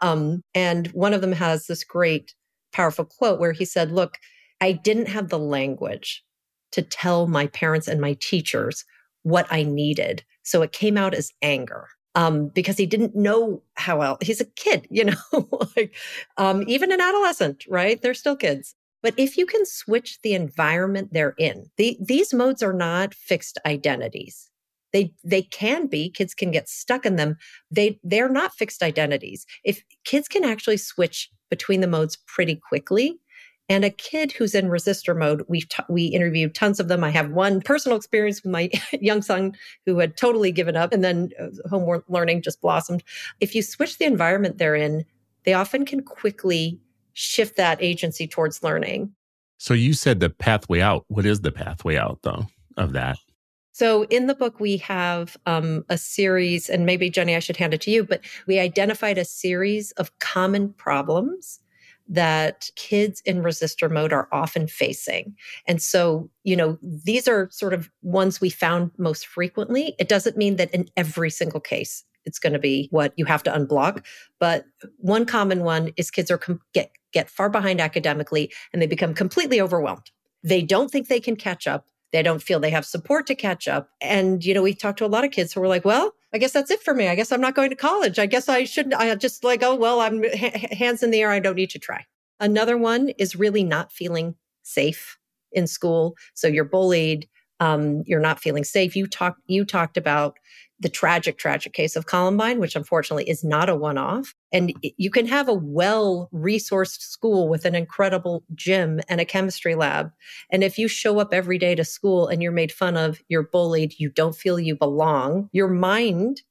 And one of them has this great, powerful quote where he said, "Look, I didn't have the language to tell my parents and my teachers what I needed. So it came out as anger." Because he didn't know how else. He's a kid, like even an adolescent, right? They're still kids. But if you can switch the environment they're in, these modes are not fixed identities. They can be. Kids can get stuck in them. They're not fixed identities. If kids can actually switch between the modes pretty quickly. And a kid who's in resistor mode, we interviewed tons of them. I have one personal experience with my young son who had totally given up, and then homework learning just blossomed. If you switch the environment they're in, they often can quickly shift that agency towards learning. So you said the pathway out. What is the pathway out, though, of that? So in the book, we have a series, and maybe, Jenny, I should hand it to you, but we identified a series of common problems that kids in resistor mode are often facing. And so, these are sort of ones we found most frequently. It doesn't mean that in every single case, it's going to be what you have to unblock. But one common one is kids are get far behind academically and they become completely overwhelmed. They don't think they can catch up. They don't feel they have support to catch up. And, we talked to a lot of kids who were like, well, I guess that's it for me. I guess I'm not going to college. I guess I shouldn't. I just I'm hands in the air. I don't need to try. Another one is really not feeling safe in school. So you're bullied. You're not feeling safe. You talked about the tragic case of Columbine, which unfortunately is not a one-off. And you can have a well-resourced school with an incredible gym and a chemistry lab. And if you show up every day to school and you're made fun of, you're bullied, you don't feel you belong, your mind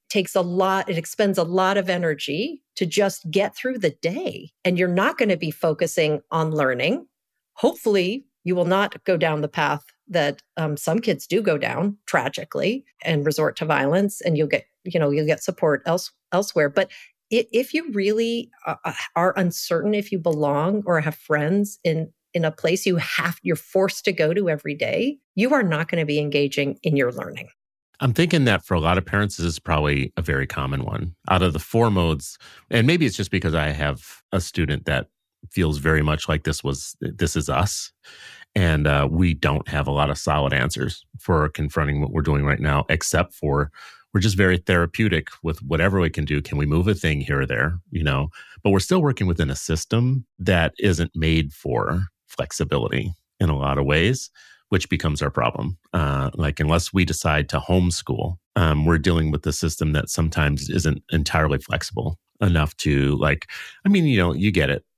it expends a lot of energy to just get through the day. And you're not going to be focusing on learning. Hopefully, you will not go down the path that some kids do go down tragically and resort to violence, and you'll get support elsewhere. But if you really are uncertain if you belong or have friends in a place you're forced to go to every day, you are not going to be engaging in your learning. I'm thinking that for a lot of parents, this is probably a very common one. Out of the 4 modes, and maybe it's just because I have a student that feels very much like this is us. And we don't have a lot of solid answers for confronting what we're doing right now, except for we're just very therapeutic with whatever we can do. Can we move a thing here or there? But we're still working within a system that isn't made for flexibility in a lot of ways, which becomes our problem. Unless we decide to homeschool, we're dealing with a system that sometimes isn't entirely flexible enough to you get it.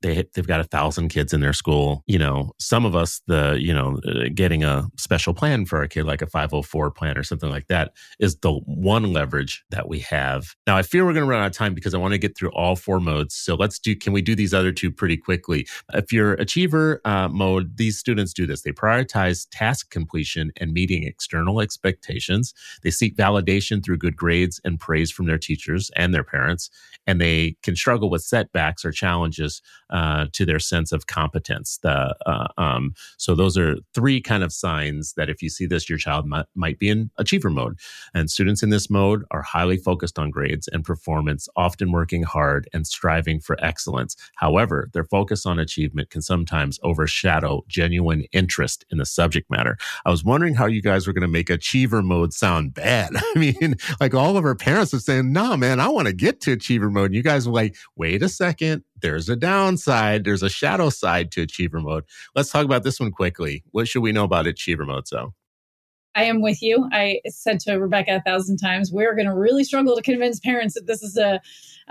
they've got 1,000 kids in their school. Some of us, getting a special plan for a kid, like a 504 plan or something like that, is the one leverage that we have. Now, I fear we're going to run out of time because I want to get through all 4 modes. So can we do these other 2 pretty quickly? If you're achiever mode, these students do this. They prioritize task completion and meeting external expectations. They seek validation through good grades and praise from their teachers and their parents. And they can struggle with setbacks or challenges to their sense of competence. So those are 3 kind of signs that if you see this, your child might be in achiever mode. And students in this mode are highly focused on grades and performance, often working hard and striving for excellence. However, their focus on achievement can sometimes overshadow genuine interest in the subject matter. I was wondering how you guys were going to make achiever mode sound bad. I mean, like all of our parents are saying, no, man, I want to get to achiever mode. And you guys were like, wait a second. There's a downside. There's a shadow side to achiever mode. Let's talk about this one quickly. What should we know about achiever mode, So? I am with you. I said to Rebecca 1,000 times, we're going to really struggle to convince parents that this is not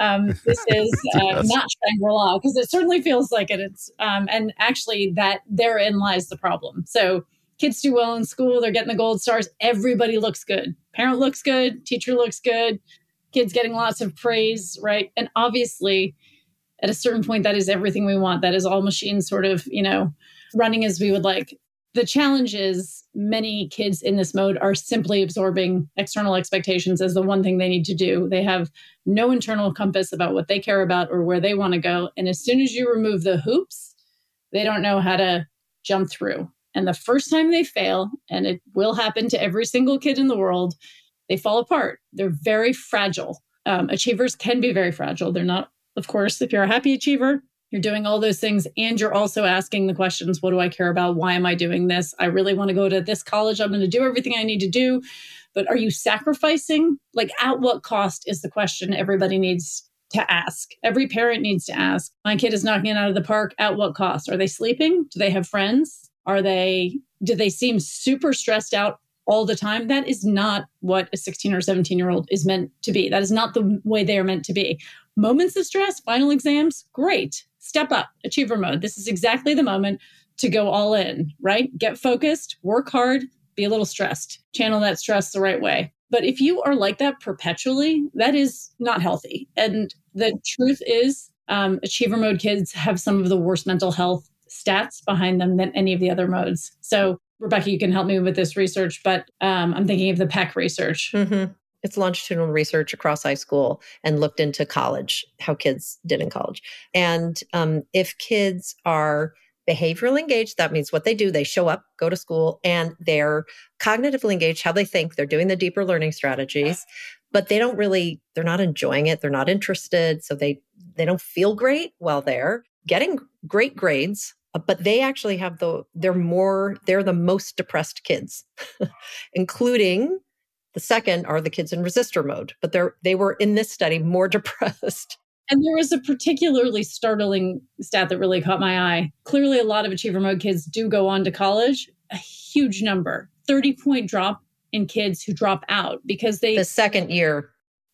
Shangri-La, because it certainly feels like it. And actually that therein lies the problem. So kids do well in school. They're getting the gold stars. Everybody looks good. Parent looks good. Teacher looks good. Kids getting lots of praise, right? And obviously, at a certain point, that is everything we want. That is all machines sort of, running as we would like. The challenge is many kids in this mode are simply absorbing external expectations as the one thing they need to do. They have no internal compass about what they care about or where they want to go. And as soon as you remove the hoops, they don't know how to jump through. And the first time they fail, and it will happen to every single kid in the world, they fall apart. They're very fragile. Achievers can be very fragile. They're not, of course, if you're a happy achiever, you're doing all those things, and you're also asking the questions, what do I care about? Why am I doing this? I really want to go to this college. I'm going to do everything I need to do. But are you sacrificing? Like, at what cost is the question everybody needs to ask. Every parent needs to ask. My kid is knocking it out of the park. At what cost? Are they sleeping? Do they have friends? Do they seem super stressed out all the time? That is not what a 16 or 17-year-old is meant to be. That is not the way they are meant to be. Moments of stress, final exams, great. Step up, achiever mode. This is exactly the moment to go all in, right? Get focused, work hard, be a little stressed, channel that stress the right way. But if you are like that perpetually, that is not healthy. And the truth is, achiever mode kids have some of the worst mental health stats behind them than any of the other modes. So Rebecca, you can help me with this research, but I'm thinking of the PEC research. Mm-hmm. It's longitudinal research across high school and looked into college, how kids did in college. And if kids are behaviorally engaged, that means what they do, they show up, go to school, and they're cognitively engaged, how they think, they're doing the deeper learning strategies, but they're not enjoying it, they're not interested, so they don't feel great while they're getting great grades. But they actually have they're the most depressed kids, including the second are the kids in resistor mode, but they were in this study more depressed. And there was a particularly startling stat that really caught my eye. Clearly, a lot of achiever mode kids do go on to college, a huge number, 30-point drop in kids who drop out because the second year.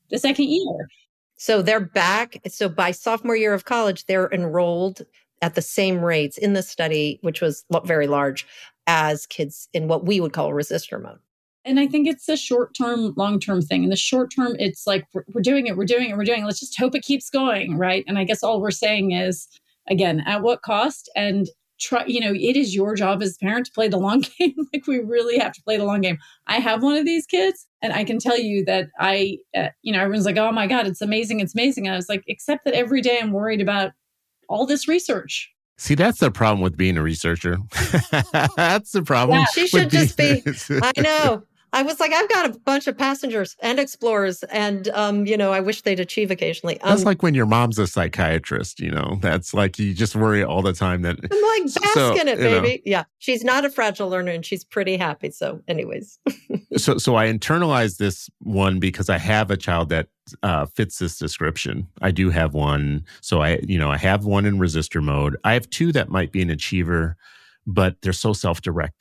So they're back. So by sophomore year of college, they're enrolled at the same rates in the study, which was very large, as kids in what we would call resistor mode. And I think it's a short-term, long-term thing. In the short term, it's like, we're doing it. Let's just hope it keeps going, right? And I guess all we're saying is, again, at what cost? And try, it is your job as a parent to play the long game. Like, we really have to play the long game. I have one of these kids, and I can tell you that everyone's like, oh my God, it's amazing. It's amazing. And I was like, except that every day I'm worried about all this research. See, that's the problem with being a researcher. That's the problem. Yeah, she should just be, I know. I was like, I've got a bunch of passengers and explorers, and I wish they'd achieve occasionally. That's like when your mom's a psychiatrist. That's like you just worry all the time that I'm like, bask in it, baby. Yeah, she's not a fragile learner, and she's pretty happy. So, anyways, so I internalized this one because I have a child that fits this description. I do have one, so I have one in resistor mode. I have two that might be an achiever, but they're so self-directed.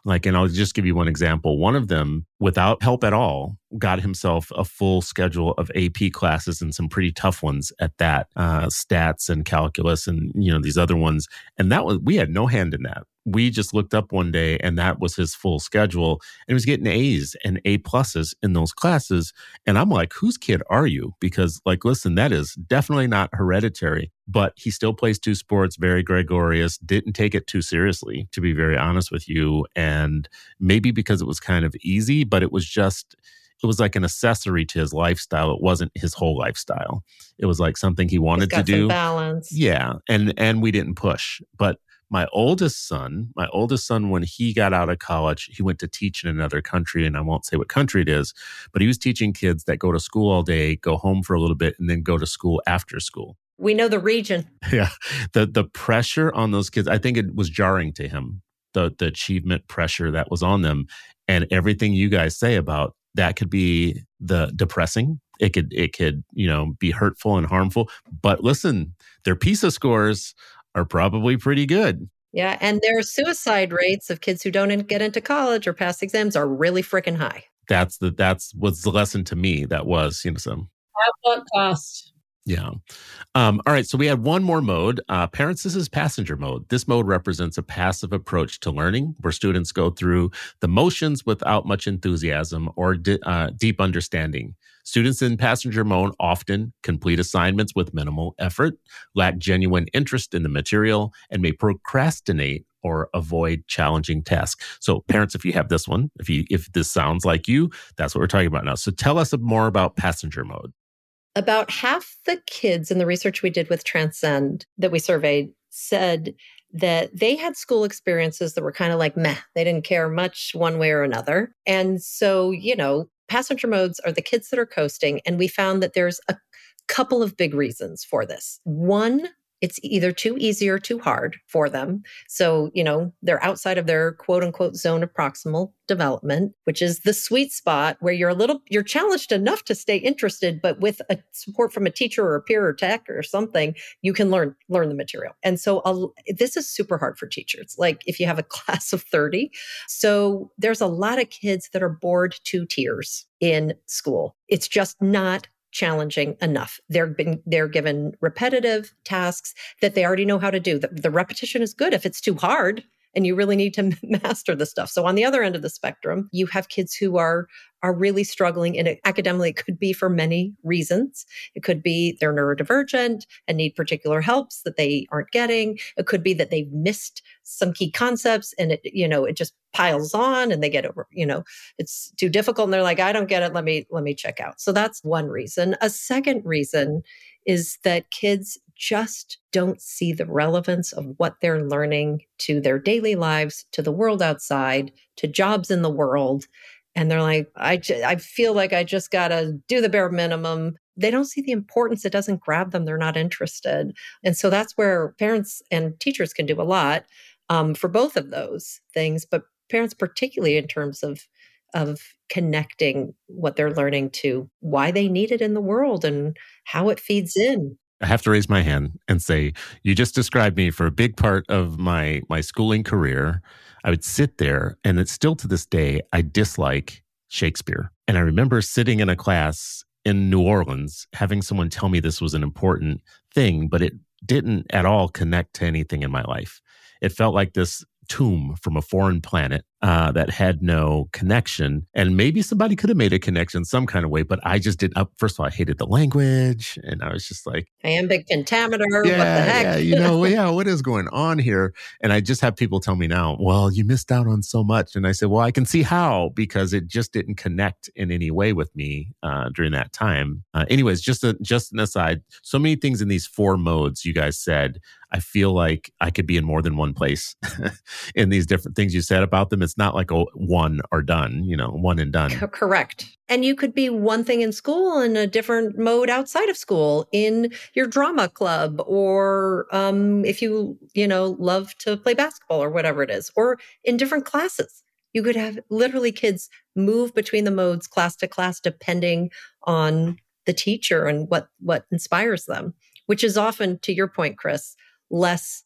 Like, and I'll just give you one example. One of them, without help at all, got himself a full schedule of AP classes and some pretty tough ones at that, stats and calculus and, these other ones. And we had no hand in that. We just looked up one day and that was his full schedule. And he was getting A's and A pluses in those classes. And I'm like, whose kid are you? Because listen, that is definitely not hereditary, but he still plays 2 sports, very gregarious, didn't take it too seriously, to be very honest with you. And maybe because it was kind of easy, but it was like an accessory to his lifestyle. It wasn't his whole lifestyle. It was like something he wanted to do. Some balance. Yeah. And we didn't push. But my oldest son, when he got out of college, he went to teach in another country, and I won't say what country it is, but he was teaching kids that go to school all day, go home for a little bit, and then go to school after school. We know the region. Yeah. The pressure on those kids, I think it was jarring to him, the achievement pressure that was on them. And everything you guys say about that could be the depressing. It could, be hurtful and harmful. But listen, their PISA scores are probably pretty good. Yeah. And their suicide rates of kids who don't get into college or pass exams are really freaking high. That's what's the lesson to me. That was, some. At what cost? Yeah. All right. So we had one more mode. Parents, this is passenger mode. This mode represents a passive approach to learning where students go through the motions without much enthusiasm or deep understanding. Students in passenger mode often complete assignments with minimal effort, lack genuine interest in the material, and may procrastinate or avoid challenging tasks. So parents, if you have this one, if this sounds like you, that's what we're talking about now. So tell us more about passenger mode. About half the kids in the research we did with Transcend that we surveyed said that they had school experiences that were kind of like meh. They didn't care much one way or another. And so, passenger modes are the kids that are coasting. And we found that there's a couple of big reasons for this. One, it's either too easy or too hard for them. So, they're outside of their quote unquote zone of proximal development, which is the sweet spot where you're challenged enough to stay interested, but with a support from a teacher or a peer or tech or something, you can learn the material. And so this is super hard for teachers. Like if you have a class of 30. So there's a lot of kids that are bored to tears in school. It's just not challenging enough. They're given repetitive tasks that they already know how to do. The repetition is good if it's too hard and you really need to master the stuff. So on the other end of the spectrum, you have kids who are really struggling, and academically it could be for many reasons. It could be they're neurodivergent and need particular helps that they aren't getting. It could be that they've missed some key concepts and it just piles on and they get over, it's too difficult and they're like, I don't get it. Let me check out. So that's one reason. A second reason is that kids just don't see the relevance of what they're learning to their daily lives, to the world outside, to jobs in the world. And they're like, I feel like I just got to do the bare minimum. They don't see the importance. It doesn't grab them. They're not interested. And so that's where parents and teachers can do a lot for both of those things. But parents, particularly in terms of connecting what they're learning to why they need it in the world and how it feeds in. I have to raise my hand and say, you just described me for a big part of my schooling career. I would sit there, and it's still to this day, I dislike Shakespeare. And I remember sitting in a class in New Orleans, having someone tell me this was an important thing, but it didn't at all connect to anything in my life. It felt like this tomb from a foreign planet that had no connection. And maybe somebody could have made a connection some kind of way, but I just didn't. First of all, I hated the language. And I was just like, iambic pentameter, what the heck? Yeah, what is going on here? And I just have people tell me now, well, you missed out on so much. And I said, well, I can see how, because it just didn't connect in any way with me during that time. Anyways, just an aside, so many things in these 4 modes you guys said, I feel like I could be in more than one place in these different things you said about them. It's not like a one or done, one and done. Correct. And you could be one thing in school and a different mode outside of school in your drama club, or if you love to play basketball or whatever it is, or in different classes. You could have literally kids move between the modes class to class, depending on the teacher and what inspires them, which is often, to your point, Chris, less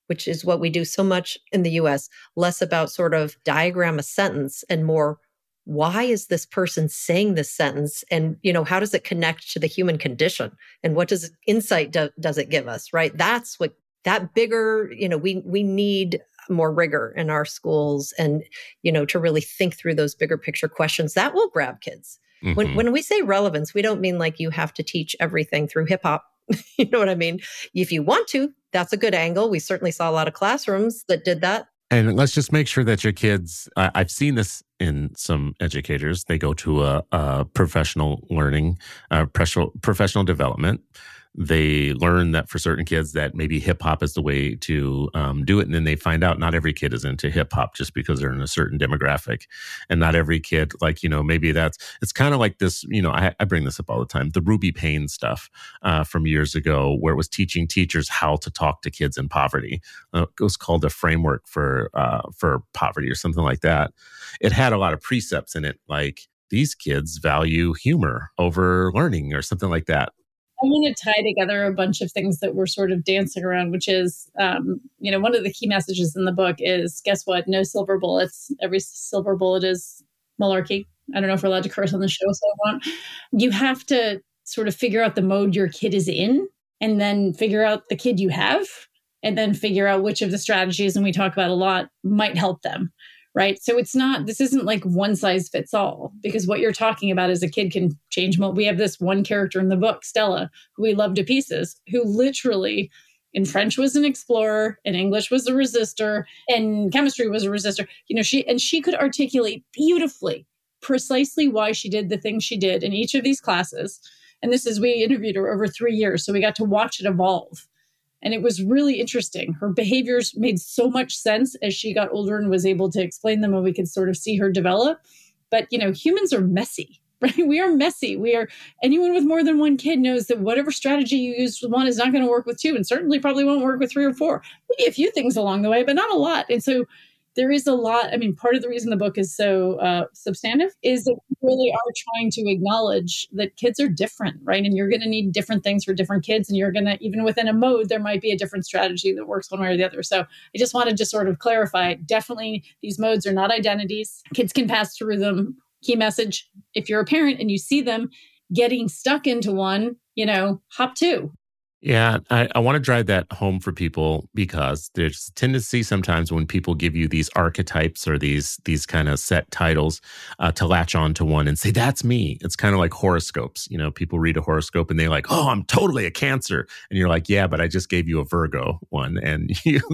which is what we do so much in the US, less about sort of diagram a sentence and more, why is this person saying this sentence? And, how does it connect to the human condition? And what insight does it give us, right? That's what that bigger, we need more rigor in our schools and, to really think through those bigger picture questions that will grab kids. Mm-hmm. When we say relevance, we don't mean like you have to teach everything through hip hop. You know what I mean? If you want to, that's a good angle. We certainly saw a lot of classrooms that did that. And let's just make sure that your kids, I've seen this in some educators, they go to a professional learning, professional development. They learn that for certain kids that maybe hip hop is the way to do it. And then they find out not every kid is into hip hop just because they're in a certain demographic. And not every kid, maybe it's kind of like this, I bring this up all the time, the Ruby Payne stuff from years ago, where it was teaching teachers how to talk to kids in poverty. It was called a framework for poverty or something like that. It had a lot of precepts in it, like these kids value humor over learning or something like that. I want to tie together a bunch of things that we're sort of dancing around, which is, one of the key messages in the book is, guess what? No silver bullets. Every silver bullet is malarkey. I don't know if we're allowed to curse on the show, so I won't. You have to sort of figure out the mode your kid is in, and then figure out the kid you have, and then figure out which of the strategies, and we talk about a lot, might help them. Right. So this isn't like one size fits all, because what you're talking about is a kid can change mode. We have this one character in the book, Stella, who we love to pieces, who literally in French was an explorer, in English was a resistor, and chemistry was a resistor. She could articulate beautifully, precisely why she did the things she did in each of these classes. And we interviewed her over 3 years. So we got to watch it evolve. And it was really interesting. Her behaviors made so much sense as she got older and was able to explain them, and we could sort of see her develop. But, humans are messy, right? We are messy. Anyone with more than one kid knows that whatever strategy you use with one is not going to work with two, and certainly probably won't work with 3 or 4. Maybe a few things along the way, but not a lot. And so there is a lot. I mean, part of the reason the book is so substantive is that we really are trying to acknowledge that kids are different, right? And you're going to need different things for different kids. And you're going to, even within a mode, there might be a different strategy that works one way or the other. So I just wanted to sort of clarify, definitely these modes are not identities. Kids can pass through them. Key message, if you're a parent and you see them getting stuck into one, hop to. Yeah, I want to drive that home for people, because there's a tendency sometimes when people give you these archetypes or these kind of set titles to latch on to one and say, that's me. It's kind of like horoscopes. People read a horoscope and they're like, oh, I'm totally a Cancer. And you're like, yeah, but I just gave you a Virgo one. And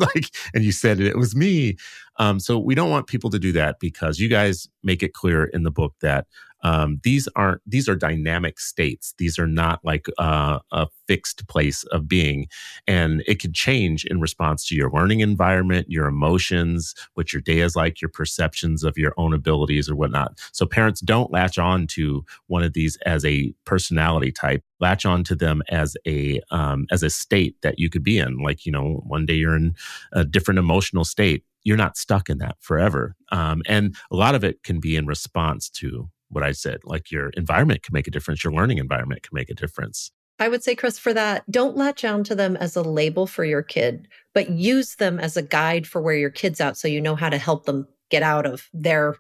you said it was me. So we don't want people to do that, because you guys make it clear in the book that these are dynamic states. These are not like a fixed place of being, and it could change in response to your learning environment, your emotions, what your day is like, your perceptions of your own abilities or whatnot. So parents, don't latch on to one of these as a personality type. Latch on to them as a state that you could be in. Like, one day you're in a different emotional state. You're not stuck in that forever. And a lot of it can be in response to what I said, like your environment can make a difference. Your learning environment can make a difference. I would say, Chris, for that, don't latch on to them as a label for your kid, but use them as a guide for where your kid's at, so you know how to help them get out of their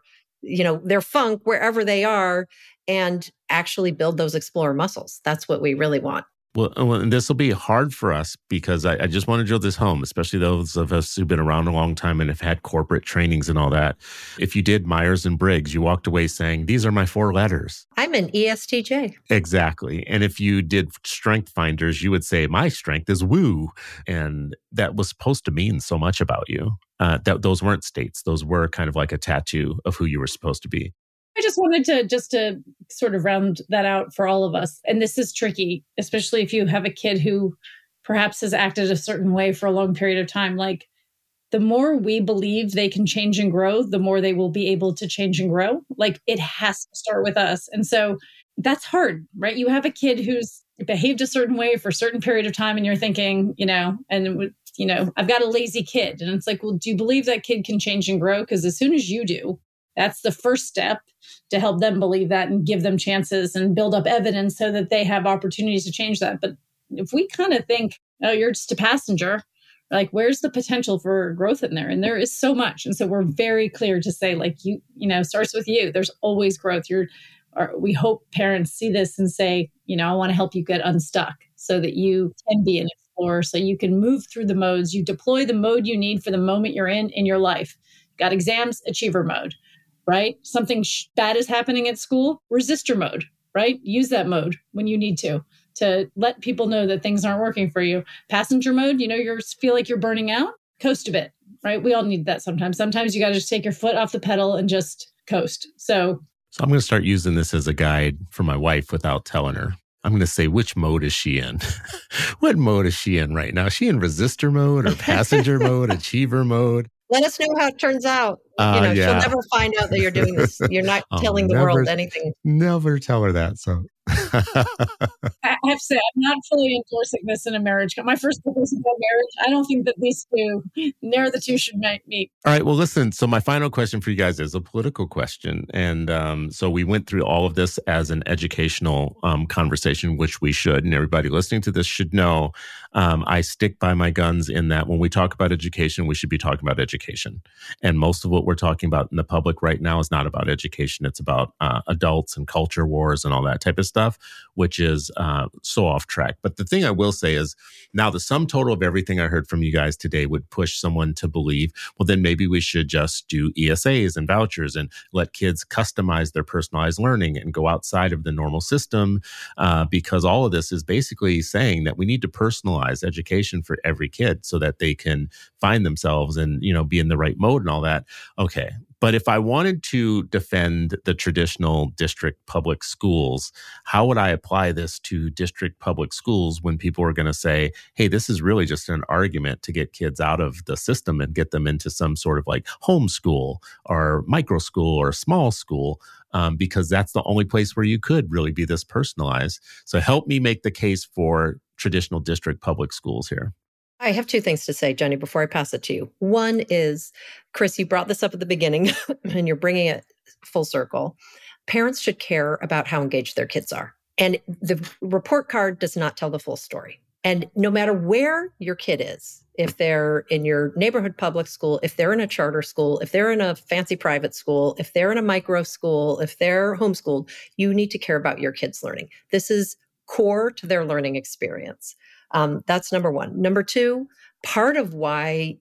funk wherever they are, and actually build those explorer muscles. That's what we really want. Well, and this will be hard for us, because I just want to drill this home, especially those of us who've been around a long time and have had corporate trainings and all that. If you did Myers and Briggs, you walked away saying, these are my 4 letters. I'm an ESTJ. Exactly. And if you did Strength Finders, you would say, my strength is woo. And that was supposed to mean so much about you. Those weren't states. Those were kind of like a tattoo of who you were supposed to be. I just wanted to sort of round that out for all of us. And this is tricky, especially if you have a kid who perhaps has acted a certain way for a long period of time. Like, the more we believe they can change and grow, the more they will be able to change and grow. Like, it has to start with us. And so that's hard, right? You have a kid who's behaved a certain way for a certain period of time, and you're thinking, I've got a lazy kid. And it's like, well, do you believe that kid can change and grow? Because as soon as you do, that's the first step to help them believe that and give them chances and build up evidence so that they have opportunities to change that. But if we kind of think, oh, you're just a passenger, Like, where's the potential for growth in there? And there is so much. And so we're very clear to say, like, you know, starts with you. There's always growth. We hope parents see this and say, you know, I want to help you get unstuck so that you can be an explorer, so you can move through the modes. You deploy the mode you need for the moment you're in your life. Got exams, achiever mode, right? Something bad is happening at school, resistor mode, right? Use that mode when you need to let people know that things aren't working for you. Passenger mode, you know, you feel like you're burning out, coast a bit, right? We all need that sometimes. Sometimes you got to just take your foot off the pedal and just coast. So I'm going to start using this as a guide for my wife without telling her. I'm going to say, which mode is she in? What mode is she in right now? Is she in resistor mode or passenger mode, achiever mode? Let us know how it turns out. She'll never find out that you're doing this. You're not telling the world anything. Never tell her that. So I have to say, I'm not fully endorsing this in a marriage. My first book was about marriage. I don't think that these two, the two should meet. All right. Well, listen. So my final question for you guys is a political question. And so we went through all of this as an educational conversation, which we should. And everybody listening to this should know I stick by my guns in that when we talk about education, we should be talking about education. And most of what we're talking about in the public right now is not about education. It's about adults and culture wars and all that type of stuff, which is so off track. But the thing I will say is now the sum total of everything I heard from you guys today would push someone to believe, well, then maybe we should just do ESAs and vouchers and let kids customize their personalized learning and go outside of the normal system, because all of this is basically saying that we need to personalize education for every kid so that they can find themselves and, you know, be in the right mode and all that. Okay. But if I wanted to defend the traditional district public schools, how would I apply this to district public schools when people are going to say, hey, this is really just an argument to get kids out of the system and get them into some sort of like homeschool or micro school or small school, because that's the only place where you could really be this personalized. So help me make the case for traditional district public schools here. I have two things to say, Jenny, before I pass it to you. One is, Chris, you brought this up at the beginning and you're bringing it full circle. Parents should care about how engaged their kids are. And the report card does not tell the full story. And no matter where your kid is, if they're in your neighborhood public school, if they're in a charter school, if they're in a fancy private school, if they're in a micro school, if they're homeschooled, you need to care about your kids' learning. This is core to their learning experience. That's number one. Number two, part of why,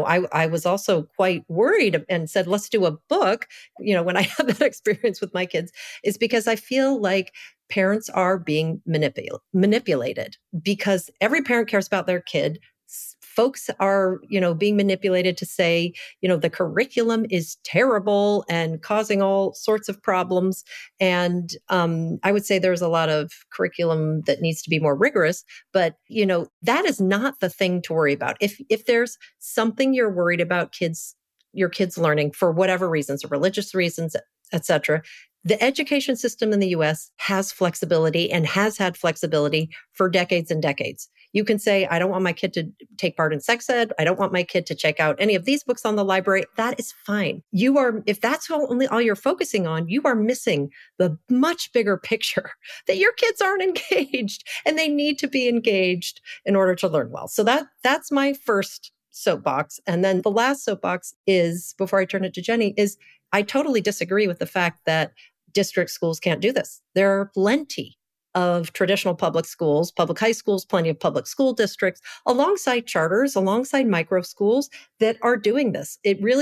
I was also quite worried and said, let's do a book, when I had that experience with my kids, is because I feel like parents are being manipulated because every parent cares about their kid. Folks are, being manipulated to say, the curriculum is terrible and causing all sorts of problems. And I would say there's a lot of curriculum that needs to be more rigorous, but, that is not the thing to worry about. If there's something you're worried about your kids learning for whatever reasons, or religious reasons, et cetera, the education system in the US has flexibility and has had flexibility for decades and decades. You can say, I don't want my kid to take part in sex ed. I don't want my kid to check out any of these books on the library. That is fine. If that's all you're focusing on, you are missing the much bigger picture that your kids aren't engaged and they need to be engaged in order to learn well. So that's my first soapbox. And then the last soapbox is, before I turn it to Jenny, is I totally disagree with the fact that district schools can't do this. There are plenty of traditional public schools, public high schools, plenty of public school districts, alongside charters, alongside micro schools that are doing this.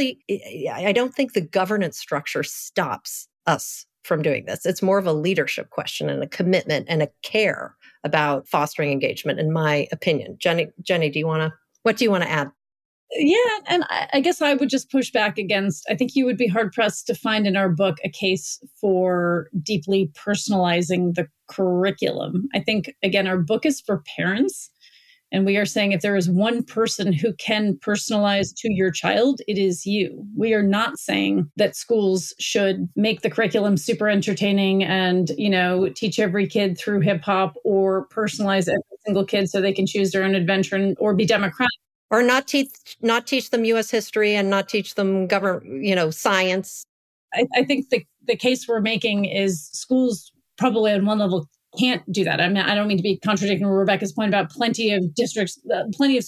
I don't think the governance structure stops us from doing this. It's more of a leadership question and a commitment and a care about fostering engagement, in my opinion. Jenny, what do you want to add? Yeah, and I guess I would just push back against, I think you would be hard-pressed to find in our book a case for deeply personalizing the curriculum. I think, again, our book is for parents, and we are saying if there is one person who can personalize to your child, it is you. We are not saying that schools should make the curriculum super entertaining and, teach every kid through hip-hop or personalize every single kid so they can choose their own adventure or be democratic. Or not teach them U.S. history and not teach them science. I think the case we're making is schools probably on one level can't do that. I mean, I don't mean to be contradicting Rebecca's point about plenty of districts, plenty of schools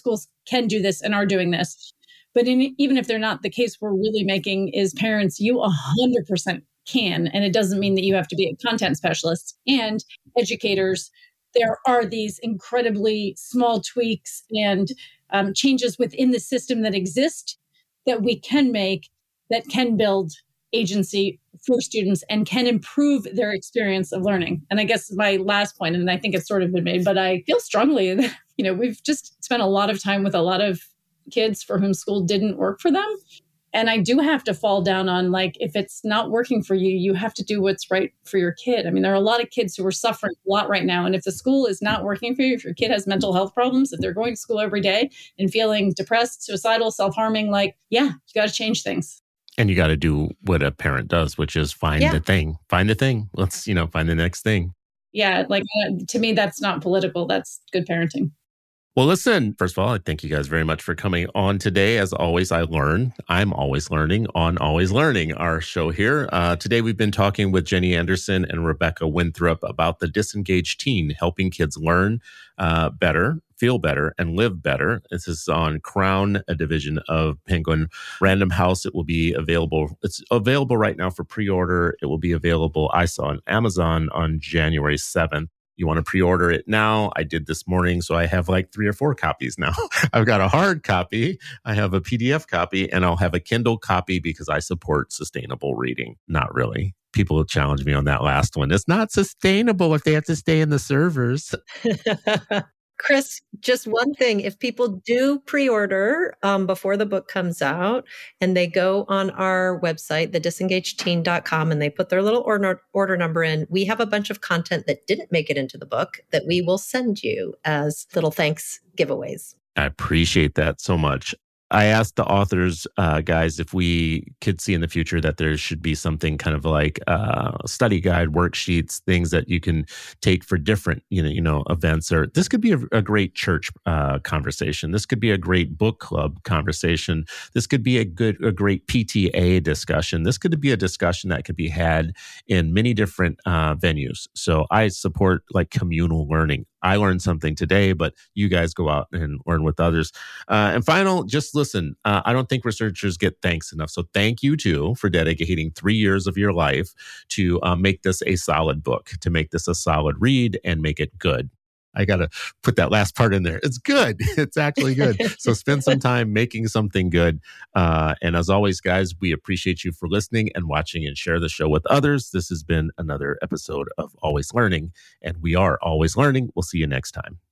can do this and are doing this. But even if they're not, the case we're really making is parents, you 100% can. And it doesn't mean that you have to be a content specialist. And educators, there are these incredibly small tweaks and changes within the system that exist that we can make that can build agency for students and can improve their experience of learning. And I guess my last point, and I think it's sort of been made, but I feel strongly that, we've just spent a lot of time with a lot of kids for whom school didn't work for them. And I do have to fall down on, like, if it's not working for you, you have to do what's right for your kid. I mean, there are a lot of kids who are suffering a lot right now. And if the school is not working for you, if your kid has mental health problems, if they're going to school every day and feeling depressed, suicidal, self-harming, you got to change things. And you got to do what a parent does, which is find the thing. Find the thing. Let's, find the next thing. Yeah. To me, that's not political. That's good parenting. Well, listen, first of all, I thank you guys very much for coming on today. As always, I'm always learning on Always Learning, our show here. Today, we've been talking with Jenny Anderson and Rebecca Winthrop about the disengaged teen, helping kids learn better, feel better, and live better. This is on Crown, a division of Penguin Random House. It will be available. It's available right now for pre-order. It will be available, I saw, on Amazon on January 7th. You want to pre-order it now? I did this morning, so I have 3 or 4 copies now. I've got a hard copy, I have a PDF copy, and I'll have a Kindle copy because I support sustainable reading. Not really. People challenged me on that last one. It's not sustainable if they have to stay in the servers. Chris, just one thing. If people do pre-order before the book comes out and they go on our website, thedisengagedteen.com, and they put their little order number in, we have a bunch of content that didn't make it into the book that we will send you as little thanks giveaways. I appreciate that so much. I asked the authors, guys, if we could see in the future that there should be something kind of like study guide, worksheets, things that you can take for different, events. Or this could be a great church conversation. This could be a great book club conversation. This could be a great PTA discussion. This could be a discussion that could be had in many different venues. So I support communal learning. I learned something today, but you guys go out and learn with others. And final, just listen, I don't think researchers get thanks enough. So thank you too for dedicating 3 years of your life to make this a solid book, to make this a solid read and make it good. I got to put that last part in there. It's good. It's actually good. So spend some time making something good. And as always, guys, we appreciate you for listening and watching, and share the show with others. This has been another episode of Always Learning, and we are always learning. We'll see you next time.